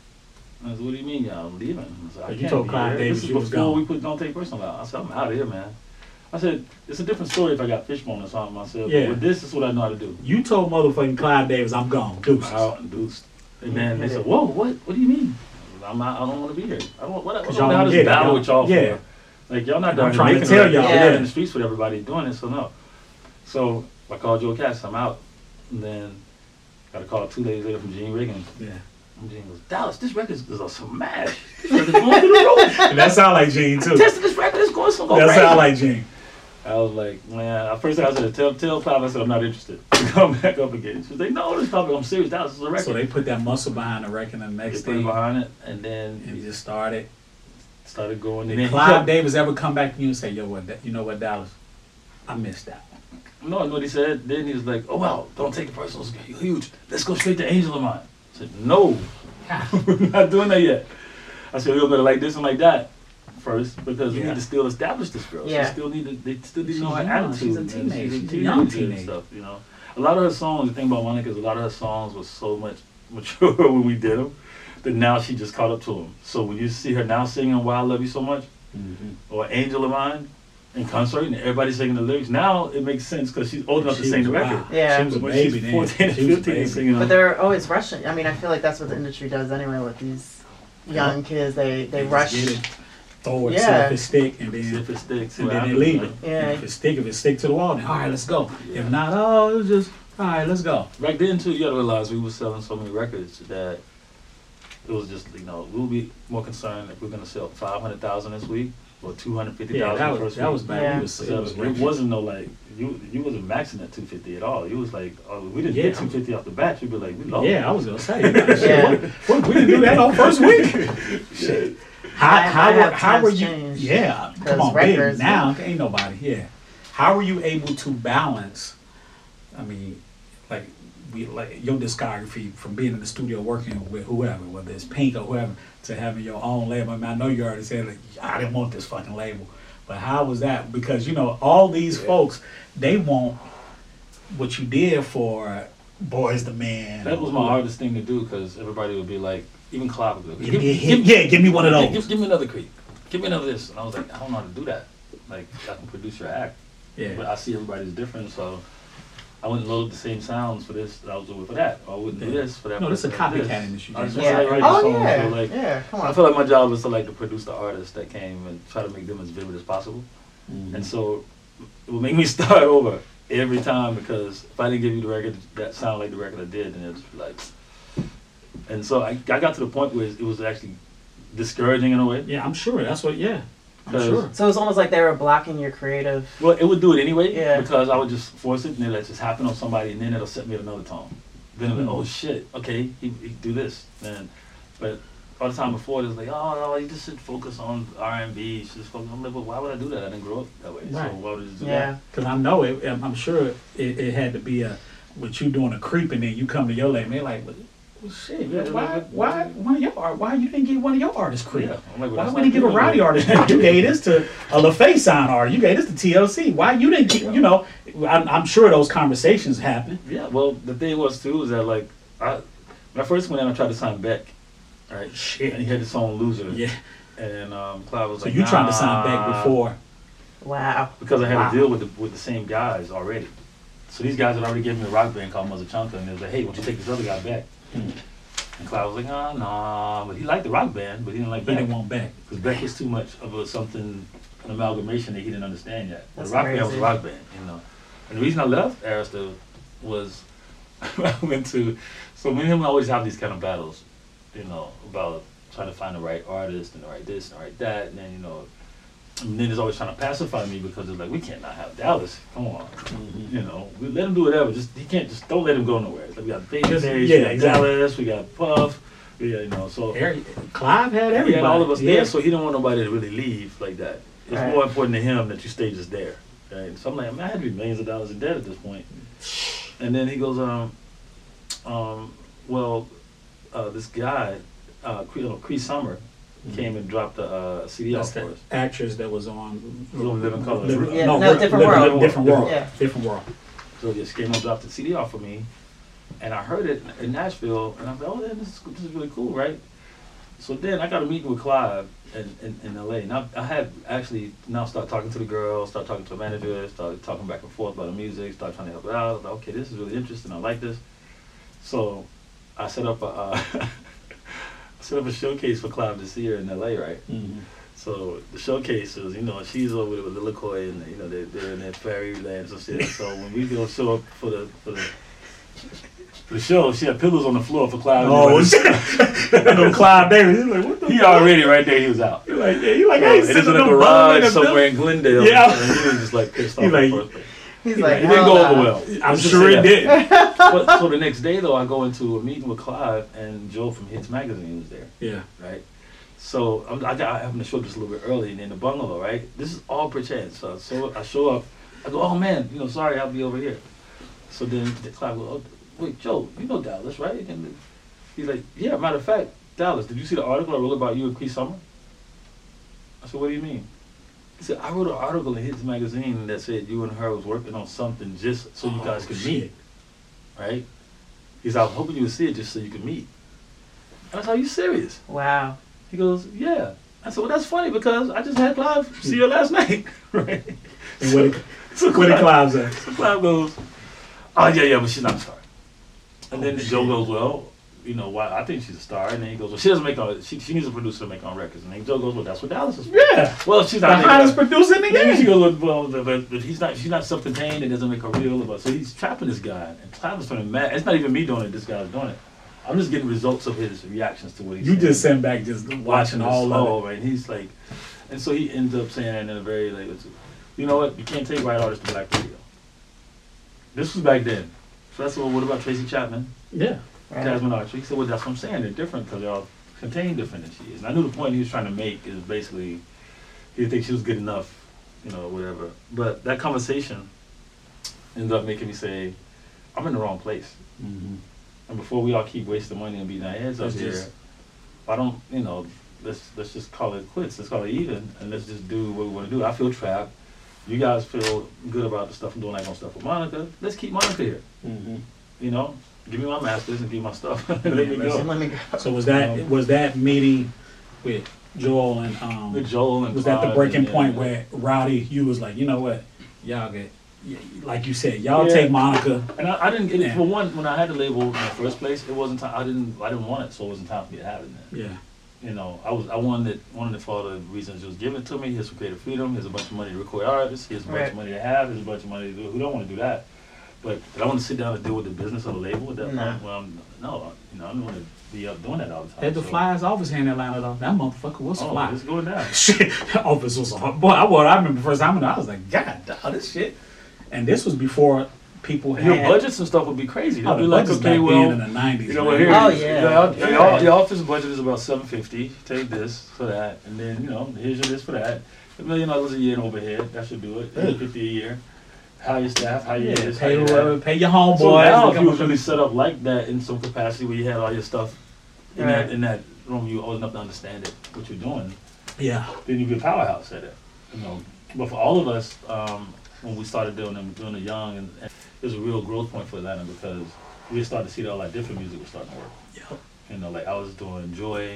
I said, what do you mean, y'all? I'm leaving. I said, I You can't told be Clive here. Davis This you is was before gone. we put "Don't Take It Personal" out. I said, I'm out of here, man. I said, it's a different story if I got Fishbone or something. I said, Yeah. but this is what I know how to do. You told motherfucking Clive Davis, I'm gone. Deuces. Out and deuced. And then they said, whoa, what do you mean? I'm out, I don't want to be here. I don't want Cause to y'all have don't this get it, battle y'all- with y'all yeah. for. Like, y'all not I'm done trying to making tell it. y'all, Y'all yeah. in the streets with everybody doing it, so no. So I called Joe Cass, I'm out. And then got a call 2 days later from Gene Riggin. Yeah. And Gene goes, Dallas, this record is a smash. This record's going through the roof. And that sound like Gene too. Tested this record, it's going so That crazy. sound like Gene. I was like, man, at first I said, tell Clive, I said, I'm not interested. Come back up again. She was like, no, this topic, I'm serious, Dallas, this is a record. So they put that muscle behind the record, and the They next put it thing, behind it, and then and it just started. started going. Did And then he Clive kept- Davis ever come back to you and say, yo, you know what, Dallas? I missed that. No, I know what he said. Then he was like, oh, well, don't take it personal. It's huge. Let's go straight to Angel of Mine. I said, no, we're not doing that yet. I said, we're going to like this and like that first because we Yeah. need to still establish this girl. Yeah. They still need to She's know her young. attitude. She's a and teenager. She's She's a young and teenager. stuff, you know. A lot of her songs, the thing about Monica is a lot of her songs was so much mature when we did them that now she just caught up to them. So when you see her now singing Why I Love You So Much or Angel of Mine in concert and everybody's singing the lyrics, now it makes sense because she's old enough to sing the record. Yeah. She was a When baby she's then. 14 and She was a 15 baby. singing But them. they're always rushing. I mean, I feel like that's what the industry does anyway with these young kids. They Just rush. get it, throw it, see Yeah. if it stick, and See then if it sticks. and what then they happens, leave right? it. Yeah. If it stick to the wall, then all right, let's go. Yeah. If not, oh, it's just all right, let's go. Back then too, you gotta realize we were selling so many records that it was just, we'll be more concerned if we're gonna sell 500,000 this week or 250,000 Yeah, that first was week. back. Yeah. We was, So it was it wasn't no like you wasn't maxing at 250 at all. You was like, oh, we didn't Yeah. get 250 off the bat. You'd be like, we low. Yeah, I was gonna say. Yeah. Shit, what, we didn't do that on first week. Shit. How were you? Changed. Yeah, Those come on, records, big. Now ain't nobody. Yeah, how were you able to balance? I mean, like your discography from being in the studio working with whoever, whether it's Pink or whoever, to having your own label. I mean, I know you already said like I didn't want this fucking label, but how was that? Because all these folks, they want what you did for Boys the Man. That was my hardest thing to do because everybody would be like, even Clive would be like, Give me a hit. Yeah, give me one of those. give me another creep. Give me another this. And I was like, I don't know how to do that. Like, I can produce your act. But Yeah, I see everybody's different, so I wouldn't load the same sounds for this that I was doing for that. Or I wouldn't do Yeah. this for that. No, this is a person, copycat industry, I just James. want Yeah. to write Oh songs. yeah. So, like, Yeah. Come I on. feel like my job was to produce the artists that came and try to make them as vivid as possible. Mm-hmm. And so it would make me start over every time because if I didn't give you the record that sounded like the record I did, then it was like. And so I got to the point where it was actually discouraging in a way. Yeah, I'm sure. That's what. Yeah, I'm 'Cause- sure. So it's almost like they were blocking your creative. Well, it would do it anyway Yeah. because I would just force it and then let it just happen on somebody and then it'll set me at another tone. Then it'll be, oh shit, okay, he do this. But all the time before it was like, oh no, you just should focus on R&B. You should just focus. I'm like, well, why would I do that? I didn't grow up that way. Right. So why would I just do Yeah. Because I know it. I'm sure it had to be with you doing a creep and then you come to your label and they're like, well, shit, Yeah, why one of your why you didn't get one of your artists that? creep? Yeah. I'm like, well, Why that's wouldn't you give a not Rowdy good. artist creep? You gave this to a LaFace sign artist. You gave this to TLC. Why you didn't get, I'm sure those conversations happen. Yeah, well, the thing was too is that when I first went in, I tried to sign Beck, right? Shit. And he had the song "Loser." Yeah. And Clive was So like, you trying to sign back "Nah," before? Wow. because I had Wow. to deal with the same guys already. So these guys had already given me a rock band called Mother Chunka, and they was like, "Hey, why don't you take this other guy back?" And Clive was like, "Oh, nah," but he liked the rock band, but he didn't like He Beck. didn't want back. Because Beck was too much of an amalgamation that he didn't understand yet. The That's rock band was a crazy. rock band, you know. And the reason I left Arista was I went to, so me and him always have these kind of battles, you know, about trying to find the right artist and the right this and the right that, and then, you know, and then he's always trying to pacify me because it's like, we can't not have Dallas, come on, you know, we let him do whatever, don't let him go nowhere. It's like we got Babyface, Yeah, we got exactly. Dallas, we got Puff, you know, so. Clive had everybody. He had all of us Yeah. there, so he didn't want nobody to really leave like that. It's Right. more important to him that you stay just there. Right? So I'm like, man, I had to be millions of dollars in debt at this point. And then he goes, this guy, Cree Summer, came and dropped the CD That's off for the us. actress that was on Living Color. Yeah, no, Different World. Different world. Yeah. Different world. So he just came and dropped the CD off for me, and I heard it in Nashville, and I was like, oh, man, this is really cool, right? So then I got a meeting with Clive in LA, and I had actually now started talking to the girl, started talking to the manager, started talking back and forth about the music, started trying to help her out. I was like, okay, this is really interesting. I like this. So I set up a showcase for Clive this year in LA, right? Mm-hmm. So the showcase was, you know, she's over there with Lilikoi, and you know they're in their fairyland and shit. So when we go show up for the show, she had pillows on the floor for Clive. Oh, shit. No Clive Davis. He's like, what the He fuck? already right there. He was out. You're like, yeah, you like, So, I ain't and sitting it's in in a no garage somewhere in Glendale. Yeah. And he was just like pissed off. He like- at first. He's He like, It didn't go hell over no. well. I'm Let's just sure say it that. did. But, so the next day though, I go into a meeting with Clive, and Joe from Hits Magazine was there. Yeah. Right? So I happened to show up just a little bit early in the bungalow, right? This is all per chance. So I show up, I go, oh man, you know, sorry, I'll be over here. So then the Clive goes, oh, wait, Joe, you know Dallas, right? And he's like, yeah, matter of fact, Dallas, did you see the article I wrote about you and Cree Summer? I said, what do you mean? He said, I wrote an article in Hits Magazine that said you and her was working on something just so you guys could meet, right? He said, I was hoping you would see it just so you could meet. And I said, are you serious? Wow. He goes, yeah. I said, well, that's funny because I just had Clive see her last night, right? And what did Clive say? So Clive goes, oh, yeah, but she's not a star. And then Joe goes, well, you know, why? I think she's a star. And then he goes, well, she doesn't make on, she needs a producer to make on records. And then Joe goes, well, that's what Dallas is for. Yeah. Well, she's The not hottest producer in the Maybe she game. goes, well, but she's not self-contained and doesn't make her real. About, so he's trapping this guy. And Clive is turning mad. It's not even me doing it. This guy's doing it. I'm just getting results of his reactions to what he's You saying. just sitting back just watching all of it. Right? And he's like, and so he ends up saying in a very like, you know what? You can't take white artists to black radio. This was back then. So that's what about Tracy Chapman, Yeah. Right. Jasmine Archer? He said, well, that's what I'm saying. They're different because they all contain different than she is. And I knew the point he was trying to make is basically he didn't think she was good enough, you know, whatever. But that conversation ended up making me say, I'm in the wrong place. Mm-hmm. And before we all keep wasting money and beating our heads up Let's here, just- why don't, you know, let's just call it quits. Let's call it even, and let's just do what we want to do. I feel trapped. You guys feel good about the stuff I'm doing, like on stuff with Monica. Let's keep Monica here. Mm-hmm. You know, give me my masters and give me my stuff. Let me Yeah, So go. let me go. So was that meeting with Joel and With Joel and was that the Clive breaking and- point where Rowdy, you was like, you know what, y'all get, like you said, y'all Yeah. take Monica. And I didn't get it. Yeah. For one, when I had the label in the first place, it wasn't time. I didn't want it, so it wasn't time for me to have it. Then. Yeah. You know, I wanted it for all the reasons it was given to me. Here's some creative freedom. Here's a bunch of money to record artists. Here's a bunch Right. of money to have. Here's a bunch of money to do. Who don't want to do that? But did I want to sit down and deal with the business of the label at that No. point? Well, no. You know, I don't want to be up doing that all the time. Had the so- flyers office here in Atlanta though. That motherfucker was Oh, fly. it's going down. Shit, office was hard. Boy, I remember the first time I was like, God, dog, this shit. And this was before people had Your budgets and stuff would be crazy. Oh, They'd the be like, budgets okay, back well, then in the 90s. you know, man. well, here Oh, it is. yeah. Your office budget is about $750. Take this for that, and then you know, here's your this for that. $1 million a year in overhead. That should do it. $50 a year. Hire your staff. Hire your Yeah, this. hire pay, your that. whoever, pay your homeboys. So now, to if come you was up really set up like that in some capacity where you had all your stuff in Right. that room, you old enough to understand it, what you're doing, yeah. then you'd be a powerhouse at it. You know, but for all of us, when we started doing it young, and it was a real growth point for Atlanta because we started to see that all that different music was starting to work. Yep. You know, like I was doing Joy.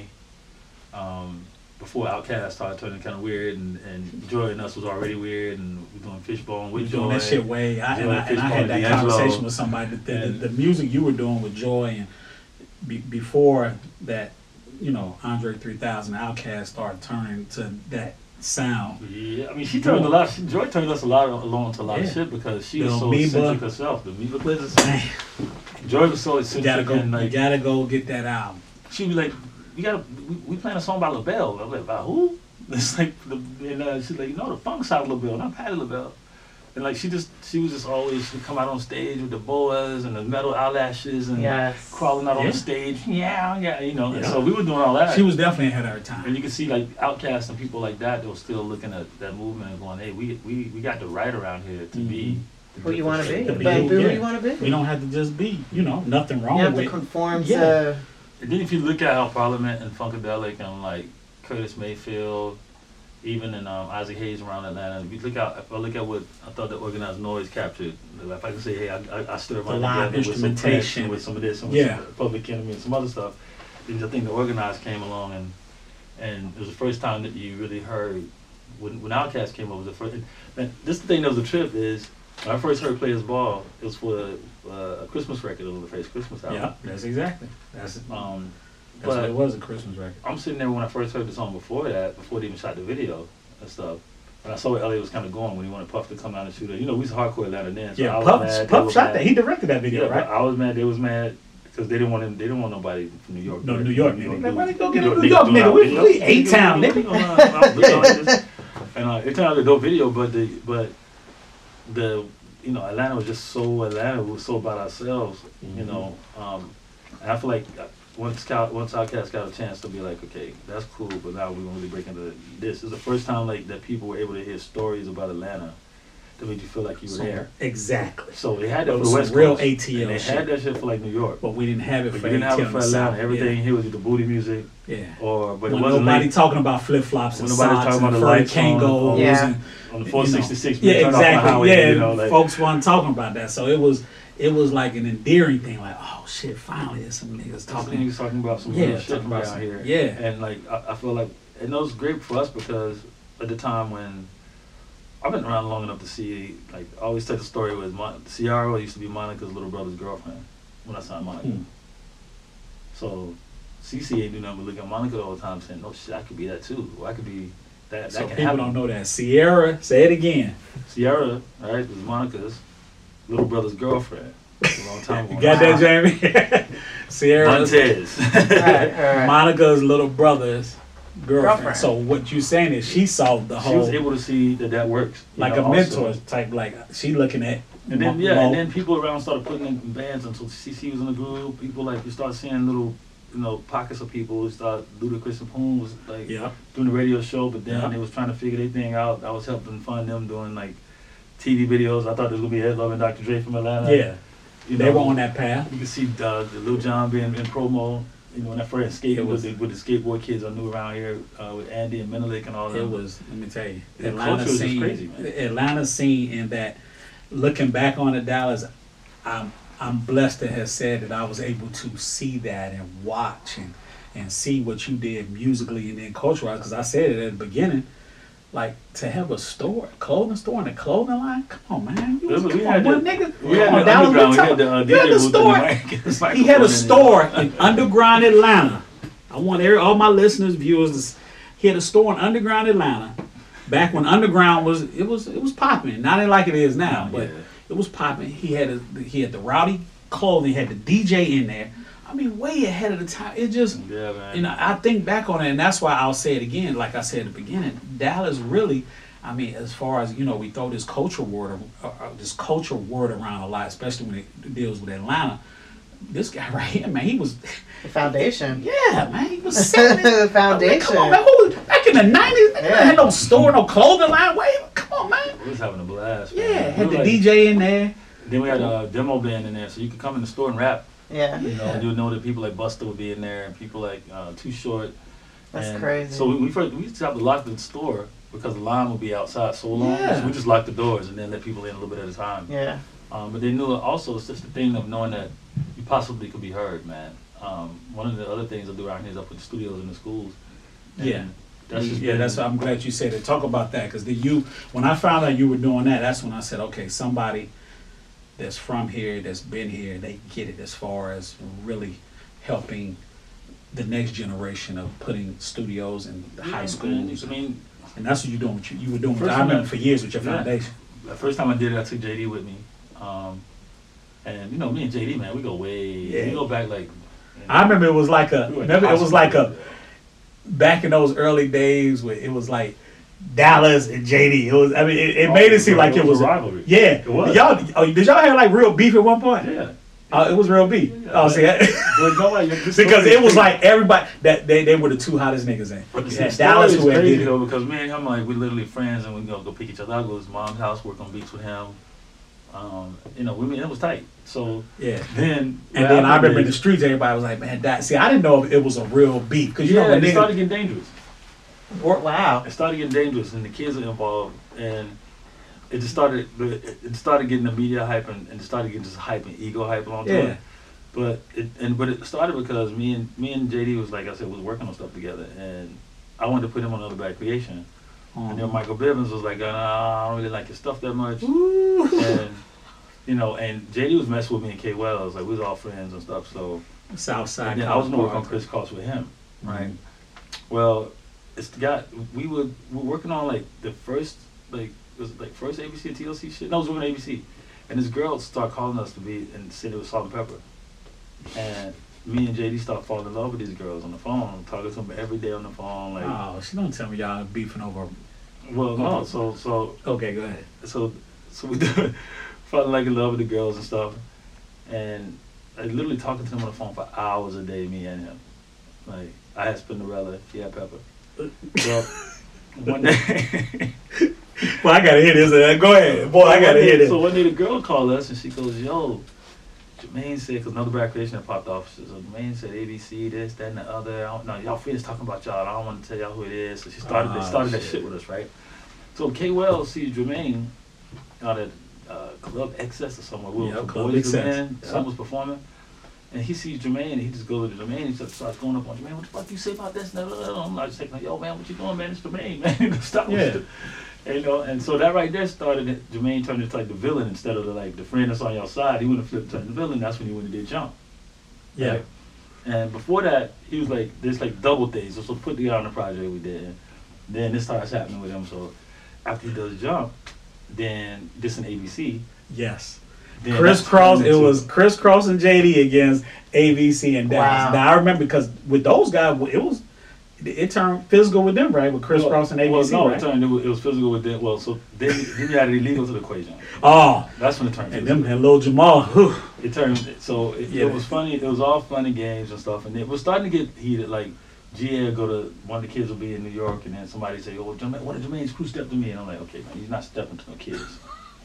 Before Outkast started turning kind of weird, and Joy and Us was already weird, and we doing Fishbone with Doing Joy. that shit way. I had Fishbone, that D'Angelo, conversation with somebody. The music you were doing with Joy and before that, you know, Andre 3000, Outkast started turning to that sound. Yeah, I mean, she turned a lot. Joy turned us a lot along to a lot of shit because she was so eccentric herself. The Amoeba Blizzards. Joy was so eccentric. You gotta go get that album. She'd be like, we playing a song by LaBelle. I'm like, about who? It's like, she's like, you know, the funk side of LaBelle, not Patti LaBelle. And like, she was just always, she'd come out on stage with the boas and the metal eyelashes and crawling out on the stage. Yeah, you know. And so we were doing all that. She was definitely ahead of her time. And you can see like Outkast and people like that, they were still looking at that movement and going, hey, we got the right around here to be who you want to be. Who you want to be. We don't have to just be, you know, nothing wrong with it. You have to conform to... And then if you look at how Parliament and Funkadelic and like Curtis Mayfield, even in Isaac Hayes around Atlanta, if I look at what I thought the Organized Noise captured, if I can say, hey, I stir my together with some Prince, with some of this, some Public Enemy and some other stuff, then I think the Organized came along and it was the first time that you really heard when Outkast came over. The first, and this the thing that was the trip is when I first heard Players Ball, it was for a Christmas record. It was the first Christmas album. Yeah, that's exactly. That's what it was, a Christmas record. I'm sitting there when I first heard the song before they even shot the video and stuff. And I saw where Elliot was kind of going when he wanted Puff to come out and shoot it. You know, we was hardcore Atlanta then. So Puff shot that. He directed that video, right? I was mad. They was mad because they didn't want nobody from New York. No, New York nigga. Why they go get a New York nigga? We A-Town, nigga. And it turned out a dope video, but the you know, Atlanta was just so Atlanta. We were so about ourselves, you know. And I feel like once Outkast got a chance to be like, okay, that's cool, but now we want to really break into this. It's the first time like that people were able to hear stories about Atlanta that made you feel like you were there. Exactly. So they had that for the West real Coast. ATL And they had that shit for like New York. But we didn't have it for ATL. You didn't have it for Atlanta. Everything here was either booty music. Yeah. But it wasn't nobody talking about flip flops and socks and furry Kangos and on the 466. Yeah, exactly. Highway, you know, like, folks weren't talking about that. So it was like an endearing thing. Like, oh shit, finally there's some niggas talking. About some real shit from down here. Yeah. And like I feel like, and that was great for us because at the time when I've been around long enough to see, like, I always tell the story with Ciara used to be Monica's little brother's girlfriend when I signed Monica. So CC ain't do nothing but look at Monica all the time saying, no shit, I could be that too. Or I could be that. So that can people happen. don't know that. Ciara, say it again. Ciara, right, was Monica's little brother's girlfriend. A long time ago. You got that, Jamie? Ciara. Montez. Right. Monica's little brother's girlfriend. So what you saying is she saw the whole. She was able to see that works. Like a mentor type. Like she looking at. And then and then people around started putting in bands until CC was in the group. People like you start seeing little, you know, pockets of people who start. Ludacris and Poon was like doing the radio show, but then they was trying to figure their thing out. I was helping fund them doing like TV videos. I thought there was gonna be Ed Love and Dr. Dre from Atlanta. Yeah, they were on that path. You can see the Lil Jon being in promo. You know, when I first skated with the skateboard kids I knew around here with Andy and Menelik and all that. It was, let me tell you, the culture was just crazy, man. Atlanta scene in that, looking back on it, Dallas, I'm blessed to have said that I was able to see that and watch and see what you did musically and then culturally. Because I said it at the beginning, like to have a store, clothing store and a clothing line. Come on, man. You had a store in underground Atlanta. I want all my listeners, viewers. He had a store in underground Atlanta. Back when underground was popping. Not like it is now, but it was popping. He had the rowdy clothing. He had the DJ in there. I mean, way ahead of the time. It just, you know, I think back on it, and that's why I'll say it again. Like I said at the beginning, Dallas really, I mean, as far as, you know, we throw this culture word around a lot, especially when it deals with Atlanta. This guy right here, man, he was the foundation. Yeah, man, he was setting the foundation. Come on, man, back in the 90s, they had no store, no clothing line. Wait, come on, man. We was having a blast. Yeah, had the DJ in there. Then we had a demo band in there, so you could come in the store and rap. Yeah. You know, you would know that people like Busta would be in there, and people like Too Short. That's crazy. So we used to have to lock the store because the line would be outside so long. Yeah. So we just locked the doors and then let people in a little bit at a time. Yeah. But they knew also it's just the thing of knowing that you possibly could be heard, man. One of the other things I do around here is I put the studios in the schools. And Yeah. that's just Yeah, been- that's. I'm glad you said it. Talk about that, because when I found out you were doing that, that's when I said, okay, somebody that's from here, that's been here, they get it as far as really helping the next generation of putting studios in the high schools, I mean, and that's what you're doing. You were doing. First I remember time- for years with your Yeah. foundation. the first time I did it, I took JD with me. And you know, me and JD, man, we go way, Yeah. we go back like. I remember it was like a. we went Remember to it was high like school a. Back in those early days, where it was like Dallas and JD. It was. I mean, it made it seem like it was a rivalry. Yeah. It was. Did y'all have like real beef at one point? Yeah. It was real beef. Yeah, Oh, see, But nobody, because it was like everybody that they were the two hottest niggas in. But You the had story Dallas is who had crazy did it. though, because me and him, like, we literally friends, and we go pick each other up, go to his mom's house, work on beats with him. You know, it was tight. So Yeah. then, And then I remember in the streets, everybody was like, "Man, that." See, I didn't know if it was a real beef because you know yeah, when it niggas. started getting dangerous. Wow. It started getting dangerous, and the kids are involved, and it just started. It started getting the media hype, and it started getting just hype and ego hype along to Yeah. it. But it started because me and JD was, like I said, was working on stuff together, and I wanted to put him on Another Bad Creation, and then Michael Bivins was like, I don't really like your stuff that much, and you know, and JD was messing with me and K Wells, like we was all friends and stuff. So Southside. and then I was gonna work on Chris Cross with him, right? Well, it's got we're working on like the first first ABC and TLC shit. No, it was on ABC, and this girl started calling us to be and said it was Salt and Pepper, and me and JD started falling in love with these girls on the phone, talking to them every day on the phone, like. Oh, she don't tell me y'all beefing over. Well, no, so Okay, go ahead. so we fell like in love with the girls and stuff, and I literally talking to them on the phone for hours a day, me and him. Like I had Spinderella, he had Pepper. Well, one day. Well, I gotta hear this. Go ahead, boy. I gotta hear this. So one day the girl called us and she goes, "Yo, Jermaine said, because Another Bad Creation had popped off. So Jermaine said ABC, this, that, and the other. No, y'all friends talking about y'all. I don't want to tell y'all who it is." So they started that shit with us, right? So K Wells sees Jermaine out at Club Excess or somewhere. We were Club Boys Excess. II Men. Yep. Someone was performing. And he sees Jermaine, and he just goes to Jermaine, and he just starts going up on Jermaine, "What the fuck you say about this?" And I'm like, "Yo, man, what you doing, man? It's Jermaine, man. Stop." Yeah. And, you know, and so that right there started it. Jermaine turned into like the villain instead of the friend that's on your side. He would have flipped turned the villain. That's when he went and did Jump. Yeah. Right? And before that, he was like, there's like double things. So put together on the project we did. And then this starts happening with him. So after he does Jump, then this in ABC. Yes. Then Crisscross. that's It turned was into- Crisscross and JD against ABC and Dallas. Wow. Now I remember because with those guys, it turned physical with them, right? With Crisscross and ABC, well, no, right? it was physical with them. Well, so then you added illegal to the equation. Oh, That's when it turned and physical. them and Lil Jamal. Whew. It turned so it, Yeah. it was funny. It was all funny games and stuff, and it was starting to get heated. Like GA would go to one of the kids will be in New York, and then somebody say, "Oh, Jermaine, what did Jermaine's crew step to me?" And I'm like, "Okay, man, he's not stepping to no kids."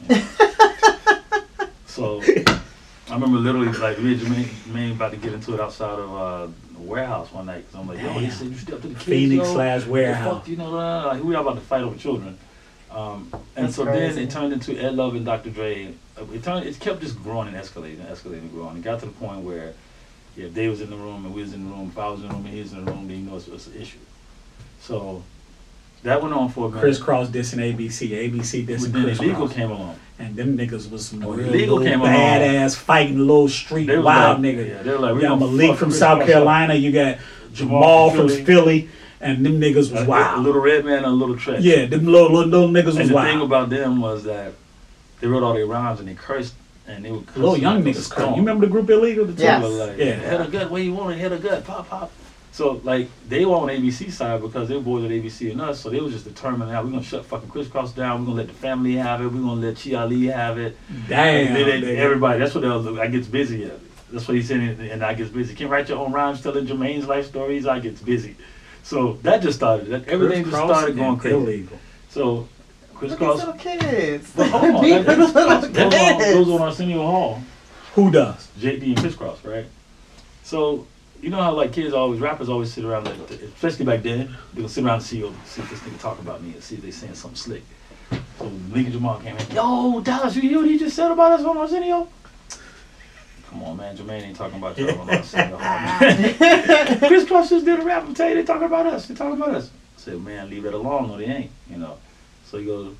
So I remember literally like me and Jermaine about to get into it outside of the warehouse one night, because I'm like, "Yo, he Damn. said you stepped to the kids." Phoenix yo. slash What the warehouse. fuck, you know, like, we were about to fight over children. And That's so then crazy. it turned into Ed Love and Dr. Dre. It kept just growing and escalating and growing. It got to the point where, yeah, if they was in the room and we was in the room, if I was in the room and he was in the room, then you know it's an issue. So that went on for a minute. Crisscross dissing ABC. ABC But dissing then Illegal Crisscross. came along. And them niggas was some Oh, real Illegal little came along. badass fighting little street They was wild like, niggas. yeah, they were like, You we got gonna Malik fuck from Chris South Cross Carolina. You got Jamal from Philly. And them niggas was A wild. Little Red Man and a Little Trick. Yeah, them little niggas was And the thing wild. about them was that they wrote all their rhymes and they cursed, and they would curse Little young like a niggas. storm. You remember the group Illegal? The two? Yes. They were like, Yeah. hit a gut where you want it, hit a gut, pop, pop. So, like, they were on ABC side because they were boys at ABC and us, so they was just determined, we're going to shut fucking Crisscross down, we're going to let the family have it, we're going to let Chi Ali have it. Damn. And then nigga. everybody, that's what I gets busy at. That's what he said, and I gets busy. Can't write your own rhymes telling Jermaine's life stories, I gets busy. So, that just started. Everything just Crisscross started going and crazy. Illegal. So, Look at Crisscross, little kids. but hold on, Beat that with little goes on kids. Arsenio Hall. Who does? JD and Crisscross, right? So you know how like rappers always sit around, like, especially back then, they'll sit around and see if this nigga talk about me and see if they saying something slick. So Malik and Jamal came in, "Yo, Dallas, you hear what he just said about us on Arsenio?" come on, man. Jermaine ain't talking about y'all. I'm saying, Chris Cross just did a rap. I'm telling you, they talking about us. They talking about us. I said, man, leave it alone. No, they ain't. You know. So he goes,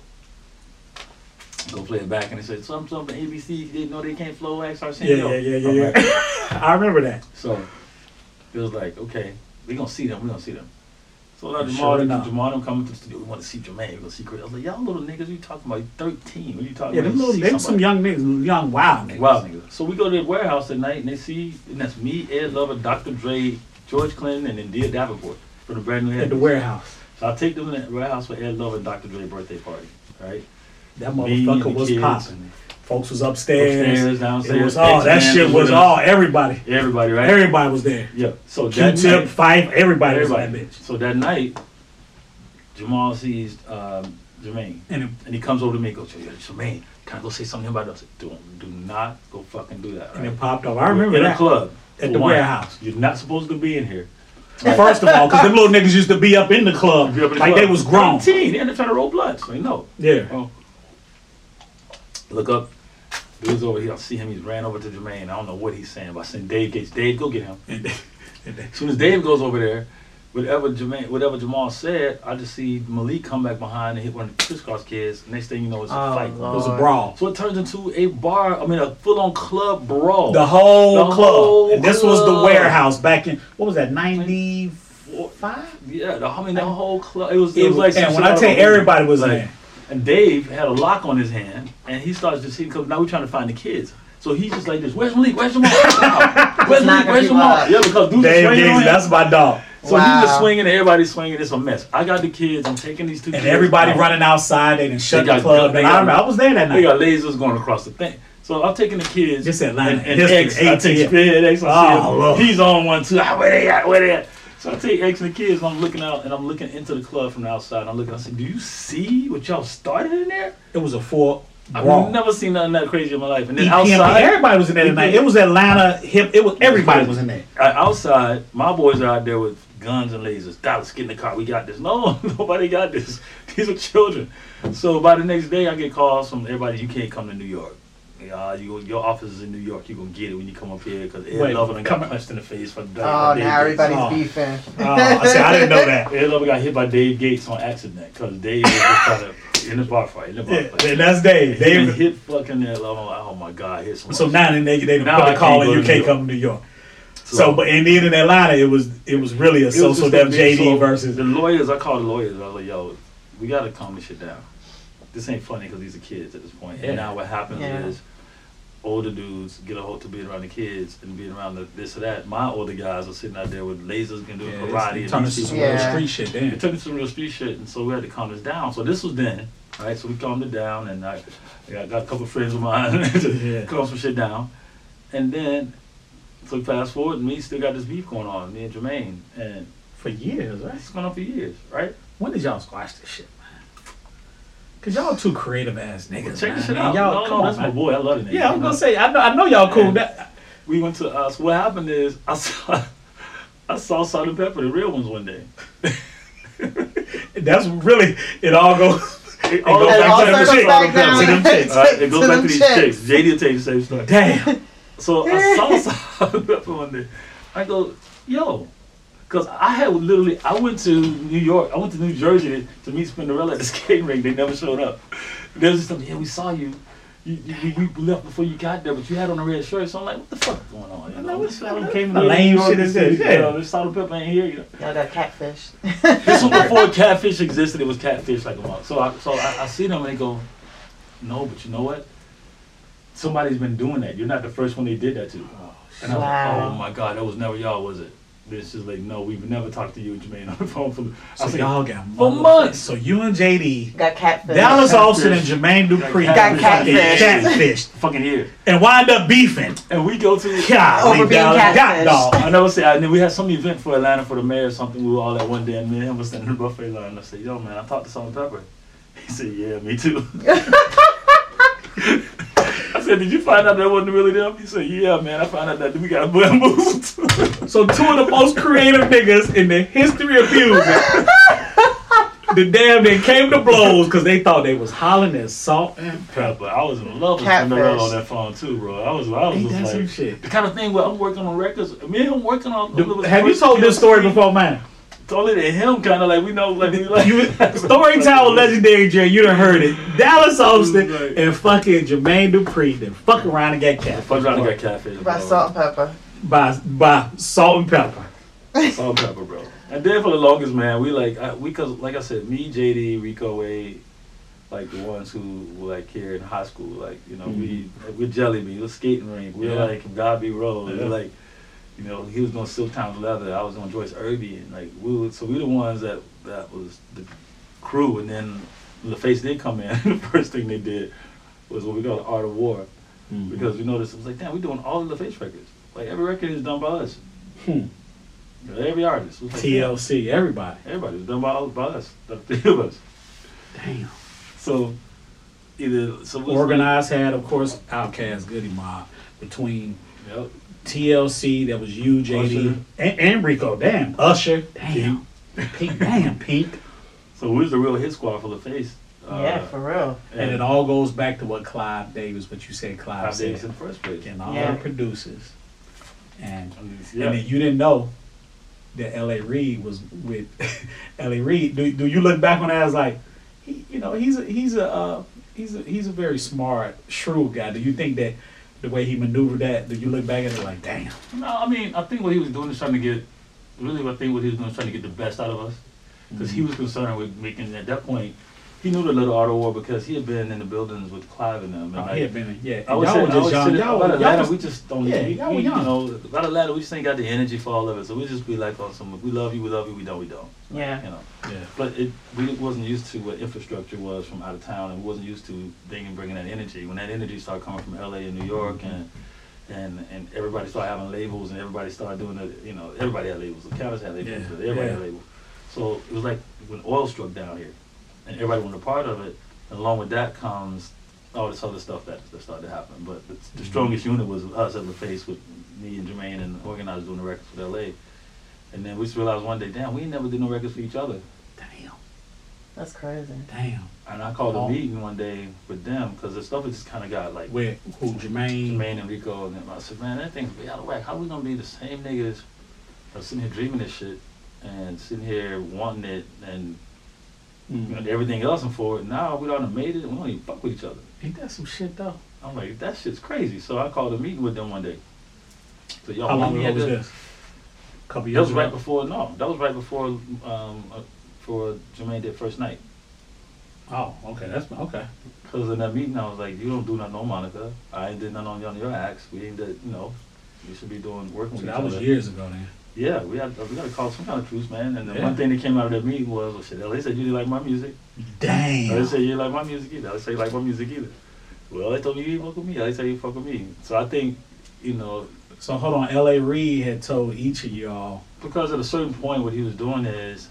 go play it back, and he said, something, ABC, they know they can't flow X, Arsenio. Yeah. I remember that. So it was like, okay, we gonna see them. So now Sure enough. Jamal them coming to the studio. We want to see Jermaine. We gonna see Chris. I was like, y'all little niggas, you talking about 13? What you talking Yeah, about? them some young niggas, young wild niggas. Wild niggas. So we go to the warehouse at night, and they see, and that's me, Ed Lover, Dr. Dre, George Clinton, and then Dia Davenport for the brand new At the warehouse. So I take them to the warehouse for Ed Lover and Dr. Dre birthday party, right? That Me and motherfucker the was kids, popping. Folks was upstairs. downstairs. It was all that X-Men shit was with all us. everybody. Everybody, right? Everybody was there. Yeah. So that Q-Tip, night, Fife, everybody was that bitch. So that night, Jamal sees Jermaine, And he comes over to me and goes, yo, Jermaine, can I go say something about us? Do not go fucking do that. and Right? it popped off. I remember in that. a club At for the one. warehouse. You're not supposed to be in here. First of all, because them little niggas used to be up in the club Be up in the like club. they was grown. 13, they ended up trying to roll blunts. So you know. Yeah. Oh. Look up. Dude's over here. I see him. He's ran over to Jermaine. I don't know what he's saying, but I sent Dave Gates. Dave, go get him. As soon as Dave goes over there, whatever Jamal said, I just see Malik come back behind and hit one of the crisscross kids. Next thing you know, it's a fight. It was a brawl. So it turns into a full-on club brawl. The whole club. whole And this was the club. warehouse back in, what was that, 95? Yeah, the whole club. It was And like some when shit I out tell of you, a movie. everybody was Like, there. And Dave had a lock on his hand, and he starts just hitting, because now we're trying to find the kids. So he's just like this, where's Malik, where's Jamal? Where's Malik, where's Jamal? Yeah, because dude's Dave swinging on Gates, him. that's my dog. So he's just swinging, and everybody's swinging. It's a mess. I got the kids. I'm taking these two And kids. everybody out. running outside. They done shut They the got club. gun- And I remember, I was there that They night. got lasers going across the thing. So I'm taking the kids. Just Atlanta. And History, X, I take 18. Spin, X, I see Oh, him. Lord. He's on one too. Where they at? Where they at? So I take X and the kids, and I'm looking out, and I'm looking into the club from the outside. And I'm looking, I said, do you see what y'all started in there? It was a full I've brawl. never seen nothing that crazy in my life. And then EPMP, outside, everybody was in there tonight. It was Atlanta hip. It was everybody was in there. outside, my boys are out there with guns and lasers. Dallas, get in the car. We got this. No, nobody got this. These are children. So by the next day, I get calls from everybody. You can't come to New York. Your office is in New York. You're going to get it when you come up here because Ed Wait, Lover done come got on. punched in the face for Oh, Dave now Gates. everybody's Oh. beefing. I said, I didn't know that. Ed Lover got hit by Dave Gates on accident because Dave was just trying to, in the bar fight. Yeah, and that's Dave. He Dave. hit fucking Ed Lover. I'm like, oh my God, hit someone. So now they Now put I a call can't in. go You to can't New come to New York. So, but and then in Atlanta, it was really a It was social just a dev big- JD so versus. the lawyers. I called the lawyers. I was like, "Yo, we gotta calm this shit down. This ain't funny because these are kids at this point." Yeah. And now what happens Yeah. is older dudes get a hold to being around the kids and being around this or that. My older guys are sitting out there with lasers and doing karate. Turn And this these to people- some real Yeah. street shit. It Then took us some real street shit, and so we had to calm this down. So this was then, right? So we calmed it down, and I got a couple of friends of mine to Yeah. calm some shit down, and then. So fast forward, and me still got this beef going on, me and Jermaine, and for years, right? it's going on for years, right? When did y'all squash this shit, man? Cause y'all two creative ass niggas. Check man. this shit Man, out. Y'all, No, come on, that's my man. boy. I love the nigga. Yeah, I was gonna say, I know y'all cool. And That, we went to so what happened is I saw Salt and Pepper, the real ones, one day. that's really it. All goes. It all goes It back all to them circles chicks. back down To them chicks. All right, it goes to back them to these chicks. chicks. JD will tell you the same story. Damn. So I saw Salt and Pepper one day. I go, yo, because I went to New York, I went to New Jersey to meet Spinderella at the skating rink. They never showed up. There was just something, yeah, we saw you. We left before you got there, but you had on a red shirt. So I'm like, what the fuck is going on? You know, what's this up? came The to New lame York shit is and this, said, yeah. "Yo, this Salt and Pepper ain't here." You know? Y'all got catfish. This was before catfish existed. It was catfish like a month. So I see them and they go, no, but you know what? Somebody's been doing that. You're not the first one they did that to. And I was Wow. like, oh my God, that was never y'all, was it? It's just like, no, we've never talked to you and Jermaine on the phone for. I So was like, y'all got for motherfuckers. months. So you and JD, Got catfish. Dallas Catfish. Austin and Jermaine Dupree Got catfish. catfished fucking here. and wind up beefing. And we go to. God, Over being Dallas, catfished. God dog. I never say. And then we had some event for Atlanta for the mayor or something. We were all at one day, and me and him was standing in the buffet line. And I said, "Yo, man, I talked to Salt and Pepper." He said, "Yeah, me too." I said, "Did you find out that wasn't really them?" He said, "Yeah, man, I found out that we got bamboozled." So two of the most creative niggas in the history of music the damn they came to blows because they thought they was hollering at Salt and Pepper. But I was in love with Catfish. Cinderella on that phone too, bro. I was Ain't just that some like shit? the kind of thing where I'm working on records. Me and him working on. Have you told this story before, man? Told it to him, kind of like we know, like we like. Storytime legendary Jay, you done heard it. Dallas Austin Right. and fucking Jermaine Dupri then fuck around and get cat. Fuck around and got catfish. By bro. Salt and Pepper. By Salt and Pepper. Salt and pepper, bro. And then for the longest, man, we like cause like I said, me, JD, Rico, Wade, like the ones who were like here in high school, like you know, we're Jelly Bean, we're skating rink, we're Yeah. like God Be Road, Yeah. we're like, you know, he was doing Silk Times Leather, I was doing Joyce Irby, and like we the ones that was the crew, and then LaFace did come in. The first thing they did was what we call the Art of War, because we noticed it was like, damn, we're doing all of LaFace records, like every record is done by us. You know, every artist was like, TLC, everybody. everybody was done by us, the three of us. Damn. So Organized had, of course, Outkast, Goody Mob. Between Yep. TLC, that was you, JD, Usher. and Rico. Damn. Usher. Damn. Pink. Damn, Pink. So we was the real hit squad for LaFace. Yeah, for real. And it all goes back to what Clive Davis, what you said Clive Clive said. Davis in the first place. And all Yeah. the producers. And Yeah. and then you didn't know that L.A. Reid was with L.A. Reid. Do you look back on that as like, he's a very smart, shrewd guy. Do you think that the way he maneuvered that, do you look back at it like, damn? No, I mean, I think what he was doing is trying to get, really I think what he was doing is trying to get the best out of us. Because he was concerned with making, at that point, he knew the Little Art of War because he had been in the buildings with Clive and them. And Oh, like, he had been, yeah. I was Y'all saying, were just young. about Atlanta, we just don't, yeah, we, y'all were you young. know, about Atlanta, we just ain't got the energy for all of it. So we just be like on some, we love you, we don't, we don't. Yeah. You know. Yeah. But we wasn't used to what infrastructure was from out of town, and we wasn't used to bringing that energy. When that energy started coming from LA and New York, and everybody started having labels, and everybody started doing it. You know, everybody had labels. The Cavs had labels. Yeah, Everybody had yeah. labels. So it was like when oil struck down here, and everybody wanted a part of it. And along with that comes all this other stuff that started to happen. But the strongest unit was us at LaFace with me and Jermaine and Organized doing the records with LA. And then we just realized one day, damn, we ain't never did no records for each other. Damn. That's crazy. Damn. And I called Oh. a meeting one day with them because the stuff had just kind of got like With who, Jermaine? Jermaine and Rico, and then I said, man, that thing's way out of whack. How we gonna be the same niggas that are sitting here dreaming this shit and sitting here wanting it and everything else and for it? Now we done made it and we don't even fuck with each other. Ain't that some shit though? I'm like, that shit's crazy. So I called a meeting with them one day. So y'all How long meet me ago at was the- this? Couple That years was right ago? before. No, that was right before. For Jermaine did First Night. Oh, okay. That's okay. Because in that meeting, I was like, you don't do nothing on Monica. I ain't did nothing on your acts. We ain't did, you should be working So with each that was other. years ago then. Yeah, we got to call some kind of truce, man. And the Yeah. one thing that came out of that meeting was, well, shit, they said you didn't like my music. Damn. They said you didn't like my music either. They said you like my music either. Well, they told me you didn't fuck with me. They said you fuck with me. So I think, So hold on, L.A. Reid had told each of y'all. because at a certain point, what he was doing is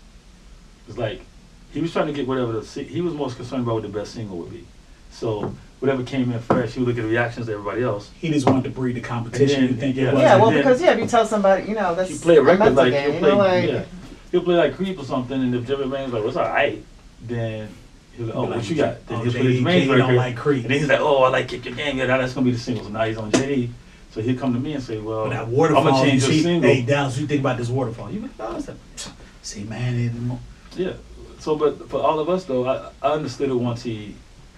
like, he was trying to get whatever he was most concerned about what the best single would be. So whatever came in fresh, he would look at the reactions to everybody else. He just wanted to breed the competition. And You then- think it yeah. was? Yeah, well, then- because if you tell somebody, that's He play a record mental like game, he'll play like Creep or something, and if Jimmy Man's like, "What's alright?" Then he'll be like, "Oh, Like, what you got?" Then oh, he'll play JD Jermaine's don't record, like Creep. and then he's like, "Oh, I like Kick Your Game." Yeah, now that's gonna be the single. So now he's on JD. So he'll come to me and say, "Well, But that I'm waterfall, gonna you change your see, single." hey Dallas, what you think about this waterfall? You like, oh, it's a, see, man, it more. Yeah. So, but for all of us though, I understood it once we,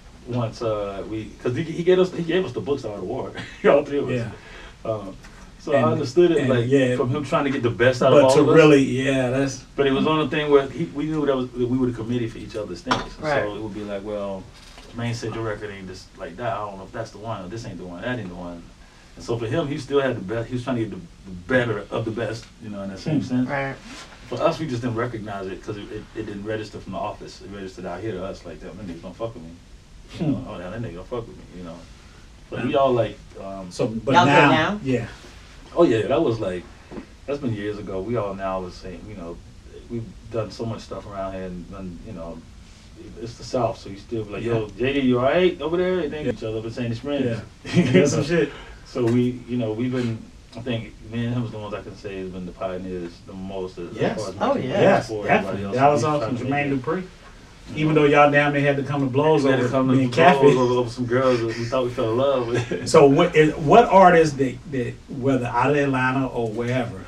because he gave us the books out of the war, all three of us. Yeah. So I understood it and like yeah, from him trying to get the best out of But all to of us. really, yeah, that's But it was on the thing where we knew that we were the committee for each other's things. Right. So it would be like, well, Jermaine said your record ain't just like that. I don't know if that's the one or this ain't the one. That ain't the one. And so for him, he still had the best. He was trying to get the better of the best, in that same sense. Right. For us, we just didn't recognize it because it didn't register from the office. It registered out here to us like that. That niggas don't fuck with me. Oh, that nigga don't fuck with me. But we all like. so. But Y'all good now, now? yeah, Oh yeah, that's been years ago. We all now was saying, we've done so much stuff around here, and done, it's the South, so you still be like, yo, JD, you alright over there? And then each other, but saying it's friends. yeah, that's some shit. So we've been I think me and him was the ones I can say has been the pioneers the most. Yes. Oh, yeah. Yes, before everybody definitely. else. Dallas We Austin, tried to make Jermaine it. Dupri. Even though y'all damn near had to come to blows We had to over come to being blows catfish. over some girls that we thought we fell in love with. So what artists that whether out of Atlanta or wherever,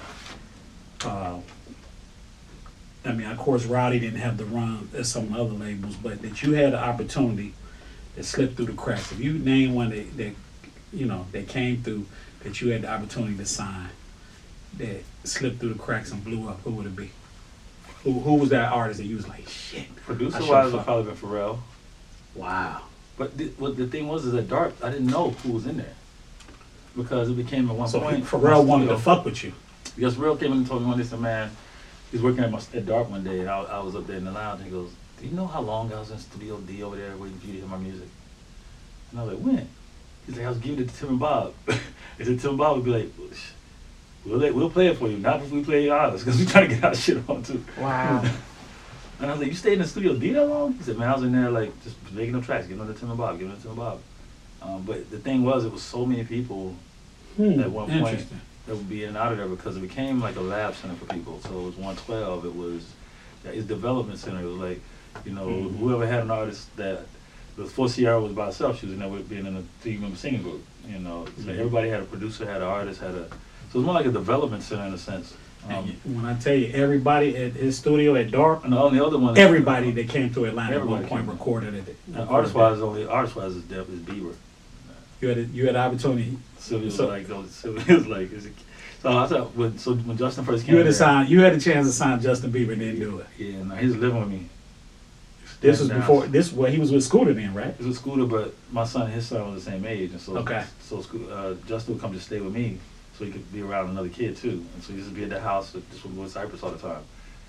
I mean, of course, Rowdy didn't have the run as some other labels, but that you had the opportunity to slip through the cracks. If you name one that you know that came through that you had the opportunity to sign, that slipped through the cracks and blew up, who would it be? Who was that artist that you was like, shit? I Producer should've wise, it fucked. probably been Pharrell. Wow. But what the thing was is that Dark, I didn't know who was in there because it became at one So point. Pharrell wanted studio- to fuck with you. Because Pharrell came in and told me one day, said, man, he was working at Dark one day, and I was up there in the lounge, and he goes, do you know how long I was in Studio D over there waiting for you to hear my music? And I was like, when? He's like, I was giving it to Tim and Bob. He said, Tim and Bob would be like, we'll play it for you, not if we play ours, because we're trying to get our shit on too. Wow. And I was like, you stayed in the Studio D that long? He said, man, I was in there like just making up tracks, giving them to Tim and Bob, giving them to Tim and Bob. But the thing was, it was so many people at one point Interesting. that would be in and out of there because it became like a lab center for people. So it was 112, it was its development center. It was like, you know, whoever had an artist that, before Ciara was by herself, she was in there with being in a 3-member singing group, you know. So everybody had a producer, had an artist, so it was more like a development center in a sense. When I tell you, everybody at his studio at Dark, And the only other one, everybody that came to Atlanta at one Everybody point came. recorded it. artist wise is Bieber. You had an opportunity. Sylvia was So- like, Sylvia was like, so I thought when Justin first came, You had to there, sign. You had a chance to sign Justin Bieber, and didn't do it. Yeah, no, he was living with me. This was Down. before. He was with Scooter then, right? He was a Scooter, but my son and his son was the same age, and so Okay. Justin would come to stay with me, so he could be around another kid too, and so he used to be at the house just with Cypress all the time.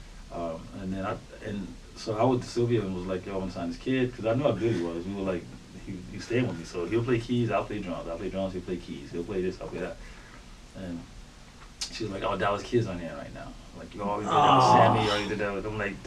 So I went to Sylvia and was like, yo, I want to sign this kid, because I knew how good he was. We were like, he stayed with me, so he'll play keys, I'll play drums. I'll play drums, he'll play keys. He'll play this, I'll play that. And she was like, oh, Dallas Kid's on there right now. Like, you already did that with Sammy, you already did that with, I'm like,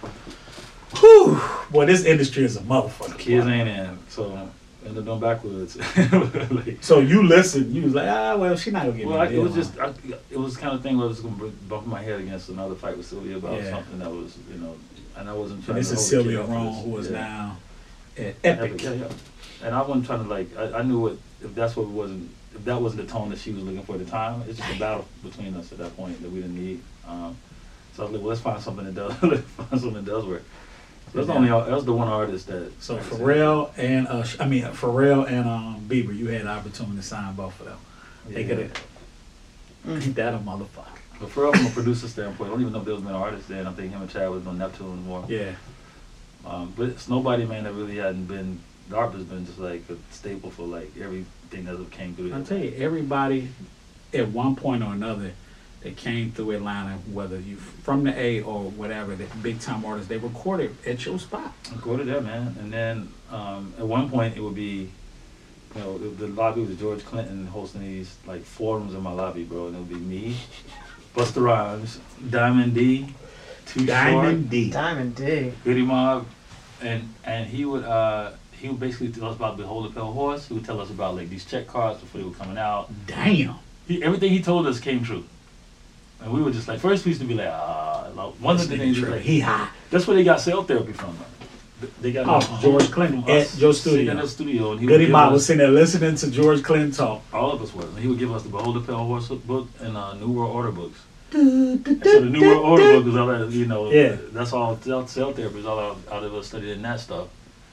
Whew. Boy, this industry is a motherfucker. kids boy. ain't in. So ended up going backwards. Like, So you listened. You was like, well, she not gonna get well, me. a it deal, was huh? just, it was the kind of thing where I was going to bump my head against another fight with Sylvia about Yeah. something that was, you know, and I wasn't And trying this to is hold the Sylvia kid up for Rome, this. who is Yeah. now at Epic. Yeah. And I wasn't trying to like, I knew what, if that wasn't the tone that she was looking for at the time, it's just a battle between us at that point that we didn't need. So I was like, well, let's find something that does, work. So that was the one artist that. So like I said, Pharrell and Pharrell and Bieber, you had the opportunity to sign both of them. They yeah. could have. Ain't that a motherfucker? But Pharrell, from a producer standpoint, I don't even know if there was been artists then. I think him and Chad was on Neptune more. Yeah. But it's nobody, man, that really hadn't been. DARPA has been just like a staple for like everything that came through. I'll tell you, everybody at one point or another that came through Atlanta, whether you from the A or whatever, the big time artists, they recorded at your spot. Go to that, man. And then at one point it would be, you know, the lobby was George Clinton hosting these like forums in my lobby, bro, and it would be me, Busta Rhymes, Diamond D, Too Diamond D. Diamond D. Short, Goody Mob, and he would basically tell us about Behold the Pale Horse. He would tell us about like these check cards before they were coming out. Damn. Everything he told us came true. And we were just like, first we used to be like, one of the things is like, He hot. that's where they got cell therapy from. They got George Clinton from at us your sitting studio. in the studio, and he would Goody give Mob us- was sitting there listening to George Clinton talk. all of us was, and he would give us the Behold the Pale Horse book and New World Order books. And so the New World Order book was all that, you know, Yeah. that's all cell therapy is all out of us studying that stuff.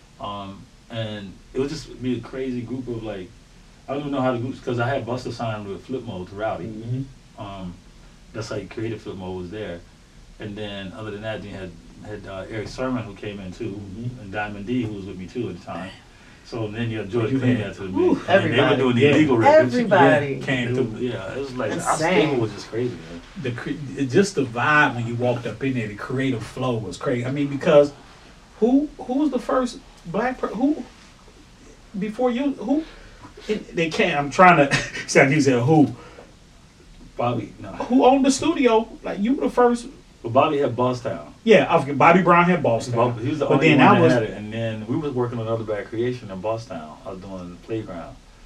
And it was just be a crazy group of like, I don't even know how to groups, because I had Busta signed with Flip Mode to Rowdy. Mm-hmm. That's how creative Flip Mode was there. And then other than that, you had Eric Sermon who came in too, Mhm. and Diamond D who was with me too at the time. So then you had George You Clinton had- to the whew, mix. And they were everybody. doing the Yeah. illegal records. Everybody. Came through. Yeah, it was like our Insane. stable was just crazy, man. Just the vibe when you walked up in there, the creative flow was crazy. I mean, because who was the first black person? Who before you? Who? They can't. I'm trying to. Sound you said who? Bobby, no. Who owned the studio? Like you were the first. But Bobby had Bosstown. Yeah, I forget. Bobby Brown had Boston. He was the But only then one I that was- had it. And then we was working on another bad creation in Bosstown. I was doing the playground.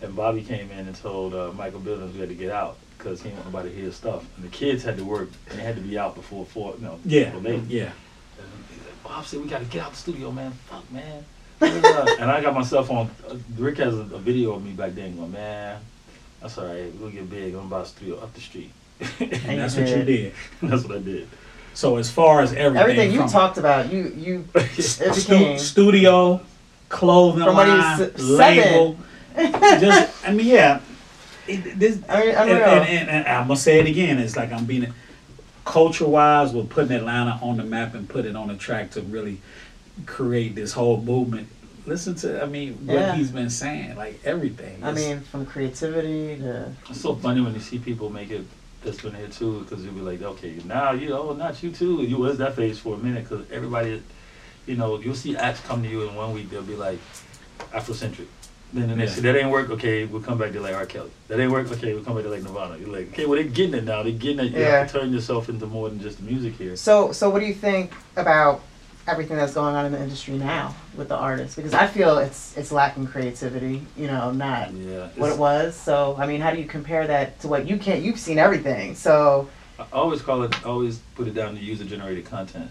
and Bobby came in and told Michael Bivins we had to get out because he didn't want nobody to hear his stuff. And the kids had to work and they had to be out before 4, Yeah, before late. yeah. And he's like, Bob said we got to get out the studio, man. Fuck, man. And I got myself on. Rick has a video of me back then going, man, that's all right. We'll get big. I'm about a studio up the street. And that's what you did. That's what I did. So as far as Everything you from talked about, it became studio, clothing from when he line, was label. Just, I mean, yeah. This, unreal. and I'm gonna say it again. It's like I'm being culture-wise, we're putting Atlanta on the map and put it on the track to really create this whole movement. Listen to, I mean, what he's been saying, like everything. I mean, from creativity to. It's so funny when you see people make it that's been here too, because you'll be like, okay, now not you too. You was that phase for a minute, because everybody, you'll see acts come to you in 1 week. They'll be like Afrocentric. Then the next, that ain't work. Okay, we'll come back to like R. Kelly. That ain't work. Okay, we'll come back to like Nirvana. You're like, okay, well they're getting it now. They're getting it. You have to turn yourself into more than just the music here. So what do you think about everything that's going on in the industry now with the artists? Because I feel it's lacking creativity. Not what it was. So I mean, how do you compare that to what you've seen everything. So I always put it down to user generated content.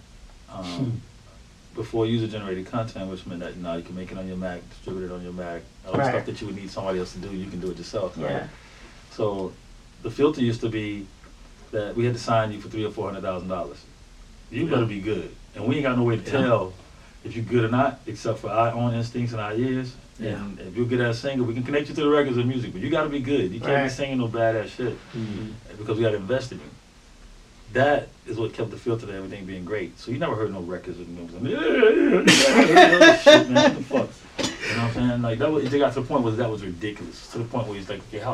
Before user-generated content, which meant that you can make it on your Mac, distribute it on your Mac. All the stuff that you would need somebody else to do, you can do it yourself, right? Yeah. So the filter used to be that we had to sign you for $300,000 or $400,000. You better be good, and we ain't got no way to tell if you're good or not, except for our own instincts and our ears. And if you're good at a singer, we can connect you to the records and music, but you got to be good. You can't be singing no badass shit because we got to invest in you. That is what kept the filter to everything being great. So you never heard no records with shit, man. What the fuck? You know what I'm saying? Like it got to the point where that was ridiculous. To the point where he's like, okay,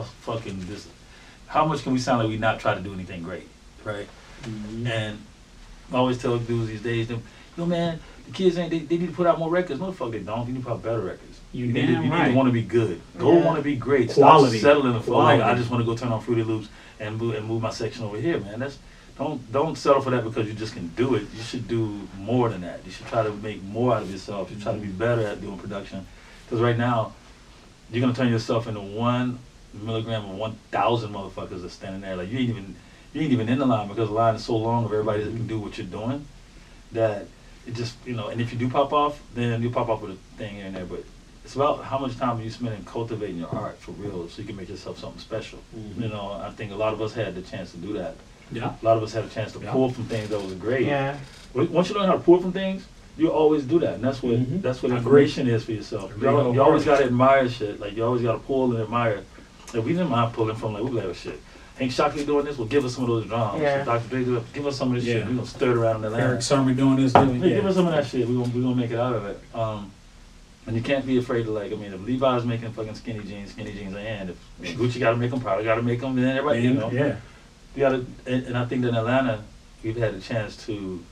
how much can we sound like we not try to do anything great, right? And I always tell dudes these days, man, the kids they need to put out more records. No, the fuck they don't. They need to put out better records. You need to want to be good. Go want to be great. Quality. Stop settling for like I just want to go turn on Fruity Loops and move my section over here, man. Don't settle for that because you just can do it. You should do more than that. You should try to make more out of yourself. You should try to be better at doing production. Because right now, you're gonna turn yourself into 1 milligram of 1,000 motherfuckers that's standing there. Like you ain't even in the line because the line is so long of everybody that can do what you're doing that it just and if you do pop off, then you pop off with a thing here and there. But it's about how much time you spend in cultivating your art for real, so you can make yourself something special. I think a lot of us had the chance to do that. Yeah. A lot of us had a chance to pull from things that was great. Yeah. Once you learn how to pull from things, you always do that, and that's what information is for yourself. You always gotta admire shit. Like you always gotta pull and admire. Like we didn't mind pulling from. Like we be like, oh shit, Hank Shocklee doing this. Well, give us some of those drums. Yeah. Dr. Dre do it. Give us some of this shit. We gonna stir it around in the land. Eric Sermon doing this. Give us some of that shit. We gonna make it out of it. And you can't be afraid to if Levi's making fucking skinny jeans, and if Gucci gotta make them, Prada gotta make them, then everybody, Yeah. You gotta, and I think that in Atlanta, we've had a chance to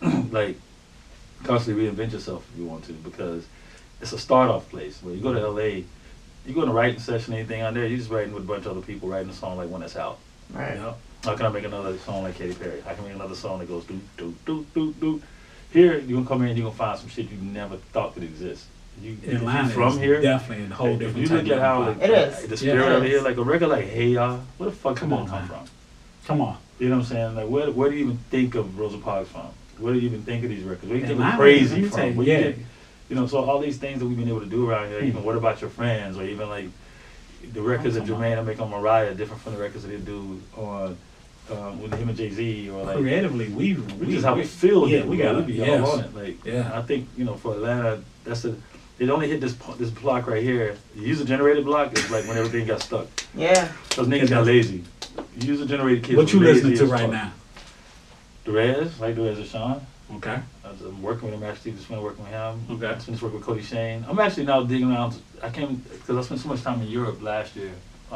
constantly reinvent yourself if you want to, because it's a start-off place. Where you go to LA, you go in a writing session, anything on there, you're just writing with a bunch of other people, writing a song like one that's out. Right. How can I make another song like Katy Perry? I can make another song that goes do do do do do. Here, you're gonna come here and you're gonna find some shit you never thought could exist. Atlanta from here, definitely a whole different. If you look at how it is, the spirit over here, like a record like Hey Ya, where the fuck come from? Come on. You know what I'm saying? Like, where do you even think of Rosa Parks from? Where do you even think of these records? Where do you think of Crazy from? So all these things that we've been able to do around here, even What About Your Friends, or even like the records that Jermaine make on Mariah, different from the records that they do on with him and Jay-Z, or like creatively, we just how we feel. Yeah, we be all on it. Like, I think for Atlanta, it only hit this block right here. The user-generated block is like when everything got stuck. Yeah. Because niggas got lazy. User-generated kids. What you listening to right now? Derez, like Derez Deshawn. Okay. I'm working with him actually. Just been working with him. Okay. I finished working with Cody Shane. I'm actually now digging around. I came because I spent so much time in Europe last year.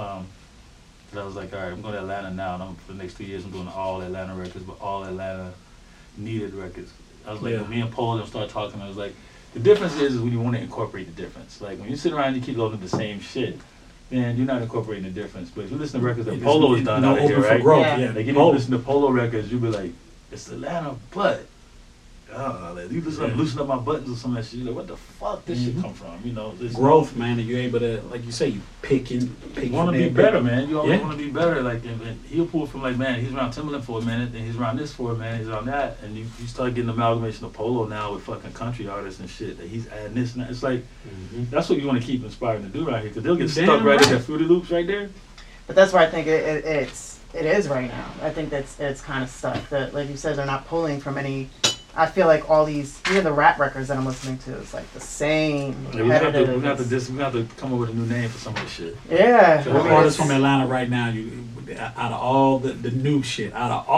That I was like, all right, I'm going to Atlanta now, and for the next 2 years I'm doing all Atlanta records, but all Atlanta needed records. I was like, when me and Paul started talking, I was like, the difference is when you want to incorporate the difference. Like when you sit around and you keep loading the same shit, then you're not incorporating the difference. But if you listen to records that Polo has done out here, right? Growth. Yeah. Like if you listen to Polo records, you'll be like, it's Atlanta, but like, you loosen up my buttons or some of that shit. You're like, what the fuck this shit come from? You know, this Growth, man, and you're able to, like you say, you pick You want to be from better, there. man. You always Yeah. want to be better. Like, and he'll pull from like, man, he's around Timberland for a minute, then he's around this for a minute, he's around that, and you start getting amalgamation of Polo now with fucking country artists and shit. That he's adding this and that. It's like that's what you want to keep inspiring to do right here, because they'll get Damn stuck right in right. that Fruity Loops right there. But that's where I think it is right now. I think it's kind of stuck. That, like you said, they're not pulling from any. I feel like all these, even the rap records that I'm listening to, it's like the same. Yeah, we have repetitive. to come up with a new name for some of this shit. Yeah. So I What mean, artists it's- from Atlanta right now, you out of all the new shit,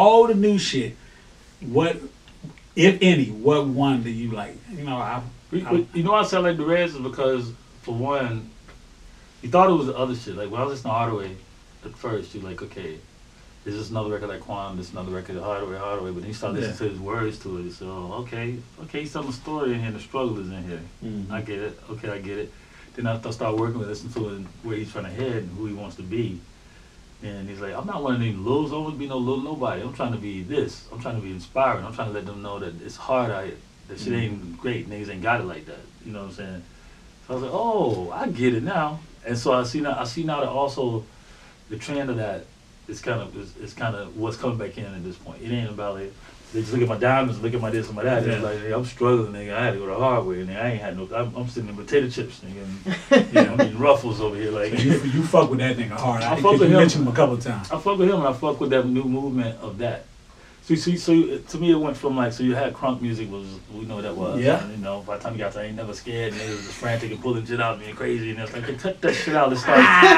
what, if any, what one do you like? You know, You know why I said like the Reds is because, for one, you thought it was the other shit. Like when I was listening to Hardaway at first, you're like, okay, is this another record like Quan? This another record of Hardaway. But then you start listening to his words to it. You say, oh, okay, he's telling a story in here. The struggle is in here. I get it. Okay, I get it. Then I start working with listening to it, where he's trying to head and who he wants to be. And he's like, I'm not one of them lows. I don't want to be no little nobody. I'm trying to be this. I'm trying to be inspiring. I'm trying to let them know that it's hard out here. That shit ain't great. Niggas ain't got it like that. You know what I'm saying? So I was like, oh, I get it now. And so I see now that also the trend of that is kind of what's coming back in at this point. It ain't about like they just look at my diamonds, look at my this and my that. Yeah. It's like, hey, I'm struggling, nigga. I had to go the hard way, and I ain't had no. I'm sitting in potato chips, nigga. And, I'm eating Ruffles over here, like. you fuck with that nigga hard. I fuck Because with you him. mentioned him a couple of times. I fuck with him, and I fuck with that new movement of that. So to me, it went from like, so you had crunk music, we know what that was. Yeah. And, you know, by the time you got to I Ain't Never Scared, and niggas was frantic and pulling shit out, being crazy, and it's like, hey, cut that shit out, let's start.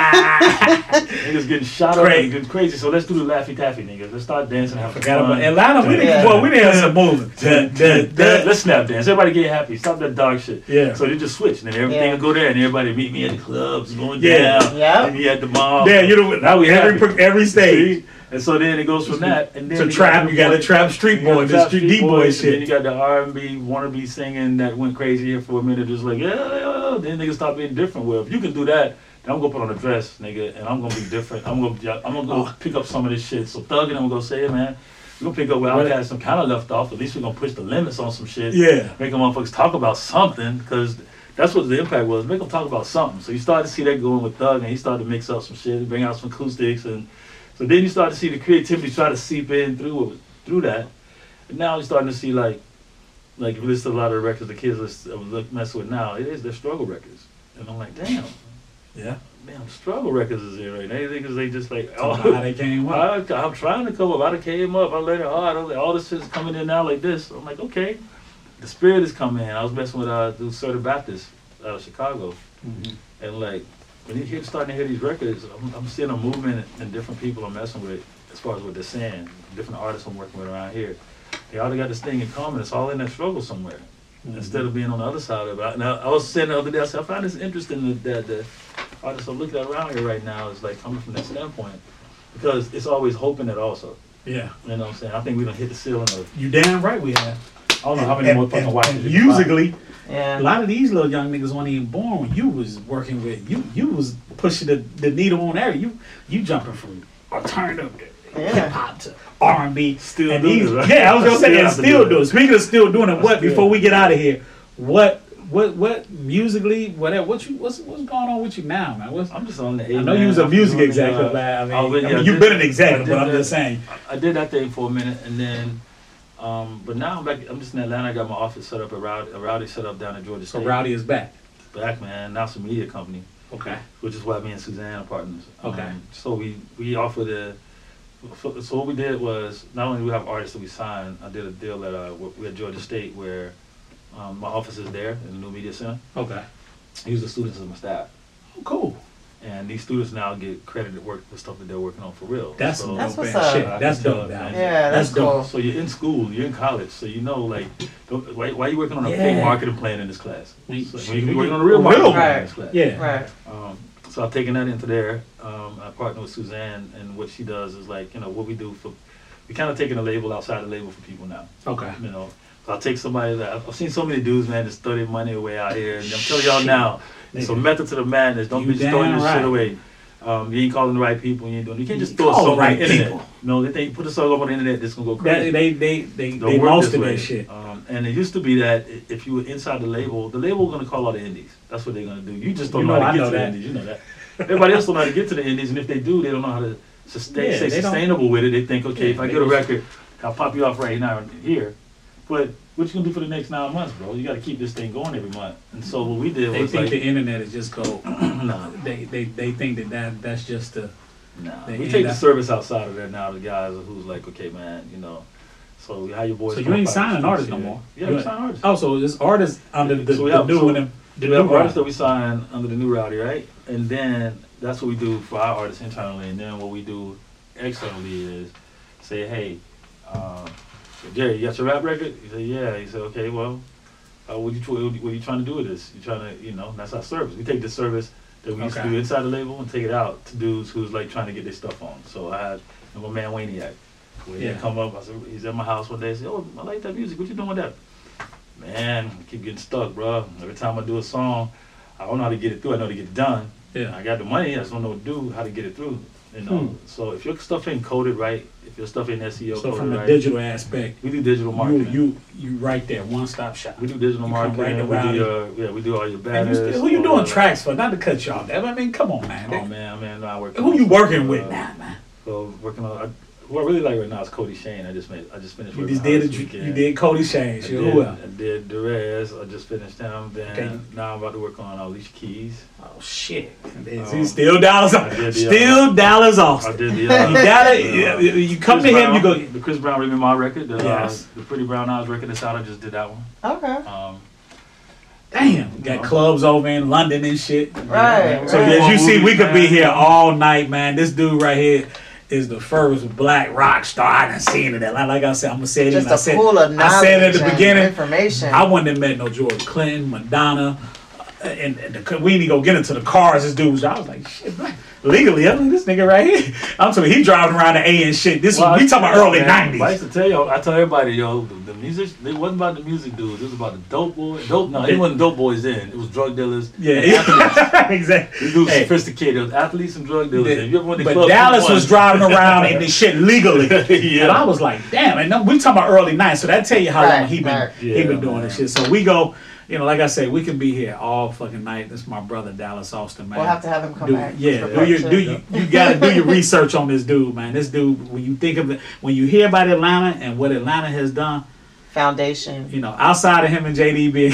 Niggas getting shot up and getting crazy, so let's do the Laffy Taffy, niggas. Let's start dancing, have Forgot fun. about Atlanta. We Yeah. didn't have some moving. Let's snap dance. Everybody get happy. Stop that dog shit. Yeah. So they just switch, and then everything Yeah. will go there, and everybody meet me at the clubs, going Yeah. down. Yeah. And me at the mall. Yeah, you know, Now we every stage. See? And so then it goes from that, and then To trap, you got a trap street boy, the street D-boy And then you shit. got the R&B wannabe singing that went crazy here for a minute, just like yeah. Then niggas start being different. Well, if you can do that, then I'm gonna put on a dress, nigga, and I'm gonna be different. I'm gonna go pick up some of this shit. So Thug and I'm gonna go say, hey, man, we're gonna pick up where I had some kind of left off. At least we're gonna push the limits on some shit. Yeah. Make them motherfuckers talk about something, because that's what the impact was. Make them talk about something. So you started to see that going with Thug, and he started to mix up some shit, bring out some acoustics, and so then you start to see the creativity try to seep in through that. And now you're starting to see like if you listen to a lot of the records the kids mess with now, they're struggle records. And I'm like, damn, Yeah. man, struggle records is here right now. They just like, Talk about how they came up. I'm trying to come up. I came up. I let it hard. I was like, all this shit's coming in now like this. I'm like, okay, the spirit is coming in. I was messing with the Assertive Baptist out of Chicago, and like when you starting to hear these records, I'm seeing a movement in different people I'm messing with as far as what they're saying. Different artists I'm working with around here. They all got this thing in common. It's all in that struggle somewhere. Instead of being on the other side of it. Now, I was saying the other day, I said, I find this interesting that the artists I'm looking at around here right now is like coming from that standpoint. Because it's always hoping it also. Yeah. You know what I'm saying? I think we done hit the ceiling of, You damn right we have. I don't know how many more fucking watches and you can buy. musically, a Yeah. lot of these little young niggas weren't even born when you was working with you was pushing the needle on there. You jumping from alternative to Yeah. hip hop to R&B. Still and doing these, it, right? yeah, I was gonna say Still and have to still do do it. it. Speaking of still doing it, what Still. before we get out of here, what musically whatever what's going on with you now, man? I'm just on the I know you was a music executive, man. I mean, you've been an executive, but I'm just saying. I did that thing for a minute, and then, but now I'm back. I'm just in Atlanta. I got my office set up at Rowdy set up down at Georgia So State. Rowdy is back. Back, man. Now it's a media company, Okay. which is why me and Suzanne are partners. Okay. So we offered so what we did was, not only do we have artists that we signed, I did a deal at Georgia State where my office is there in the new media center. Okay. I use the students as my staff. Oh, cool. And these students now get credited work for stuff that they're working on for real. That's so, That's dope, what's man. up. Shit, I that's can tell dope, it, man. man. Yeah, that's dope. cool. So you're in school, you're in college, so you know, like, why are you working on a Yeah. fake marketing plan in this class? We- So when you can be working on a real Real marketing plan one. in this class. Yeah. Right. So I've taken that into there. I partner with Suzanne, and what she does is like, what we do we kind of taking a label outside the label for people now. Okay. So I'll take somebody that, I've seen so many dudes, man, just throw their money away out here. And I'm telling y'all now, it's a Nigga. method to the madness. Don't You be just throwing damn your right. shit away. You ain't calling the right people. You can't just You throw a call the song right on the internet. people. No, they think put a song up on the internet, it's gonna go That, crazy. they Don't work most this of way. that shit. And it used to be that if you were inside the label going to call all the indies. That's what they're going to do. You just don't You know know, how I to get know to the that. indies. You know that. Everybody else don't know how to get to the indies, and if they do, they don't know how to stay Yeah, they don't- sustainable with it. They think, okay, if I they get a just- record, I'll pop you off right now and here. But what you gonna do for the next 9 months, bro? You got to keep this thing going every month. And so what we did They was think like, the internet is just gold. no, They think that's just the. no. They We end take the up- service outside of there now. The guys who's like, okay, man, you know. So how your boys? So you come ain't up out the signing streets artists no here. more. Yeah, You we sign artists. Oh, so it's artists under the, So we the have- new so one. The We have new artists that one. we sign under the new Rowdy, right? And then that's what we do for our artists internally. And then what we do externally is say, hey, Jerry, you got your rap record? He said, yeah. He said, okay, well, what are you trying to do with this? You trying to, that's our service. We take the service that we used to Okay. do inside the label and take it out to dudes who's like trying to get their stuff on. So I had my man Waniac. When Yeah. he come up, he's at my house one day. I said, oh, I like that music. What you doing with that? Man, I keep getting stuck, bro. Every time I do a song, I don't know how to get it through. I know how to get it done. Yeah. I got the money. I just don't know what to do, how to get it through. So if your stuff ain't coded right, if your stuff ain't SEO So coded from the right, digital aspect, we do digital marketing. you right there, one stop shop. We do digital You come marketing. right We around do we do all your And banners. who you all doing that. tracks for? Not to cut you off, I mean, come on, man. Oh man, no, I work. Who you working with now, man? So working on. Who I really like right now is Cody Shane. I just finished. You working just on him did this it. weekend. You did Cody Shane. I Sure, did, who else? I did Derez. I just finished him. Then Okay. now I'm about to work on Alicia Keys. Oh shit! Um, He's still Dallas. I did the, Still Dallas I Austin. did the. You gotta. You come to Chris him. You go. Brown, the Chris Brown Remy Ma record. Yes. The Pretty Brown Eyes record that's out. I just did that one. Okay. Damn. Got clubs over in London and shit. Right. So right. as you see, we could be Man. here all night, man. This dude right here is the first black rock star I done seen in that. Like I said, I'm gonna say it. Just I a said, pool of knowledge I said at the and beginning, information. I wouldn't have met no George Clinton, Madonna, and we didn't go get into the cars. This dude was, I was like, shit, man, legally, I'm like, this nigga right here. I'm telling you, he driving around the A and shit. This Well, we talking about early man, I '90s. used to tell you, I tell everybody, the music, it wasn't about the music dudes. It was about the dope boys. No, it wasn't dope boys then. It was drug dealers. Yeah, and athletes. exactly. These dudes Hey. sophisticated. It was athletes and drug dealers. If you ever went to But clubs, Dallas you won. was driving around in this shit legally, Yeah. and I was like, "Damn!" And we talking about early '90s, so that tell you how long Right, he been right. he been Yeah, doing man. this shit. So we go, like I say, we can be here all fucking night. This is my brother Dallas Austin, man. We'll have to have him come back. Yeah, for do part your, two. do you gotta do your research on this dude, man. This dude, when you think of it, when you hear about Atlanta and what Atlanta has done, Foundation. outside of him and JD being,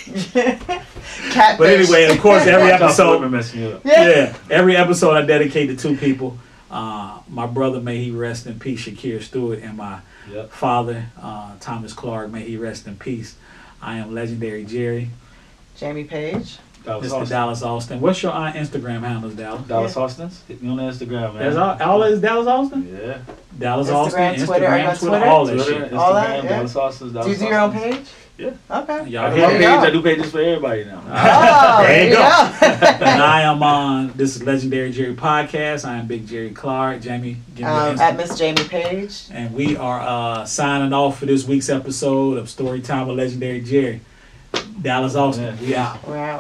Catfish. but anyway, of course, every Watch out for episode. women messing you up. Yeah, every episode I dedicate to two people. My brother, may he rest in peace, Shakir Stewart, and my Yep. father, Thomas Clark, may he rest in peace. I am Legendary Jerry, Jamie Page. Dallas Mr. Austin. Dallas Austin. What's your Instagram handles, Dallas? Dallas Austin's. Hit me on the Instagram, man. That's all is Dallas Austin? Yeah. Dallas Instagram, Austin, Twitter, are you Instagram, on Twitter, Twitter? all that Twitter, shit. All that, Instagram, yeah. Dallas Austin's. Do you Dallas do your own Austin's. page? Yeah. Okay. Y'all I do hear my me? page. go. I do pages for everybody now. Oh, There you go. go. And I am on this is Legendary Jerry podcast. I am Big Jerry Clark. Jamie, give me your At Instagram. Miss Jamie Page. And we are signing off for this week's episode of Storytime with Legendary Jerry. Dallas Austin, Yeah. we out. We're out.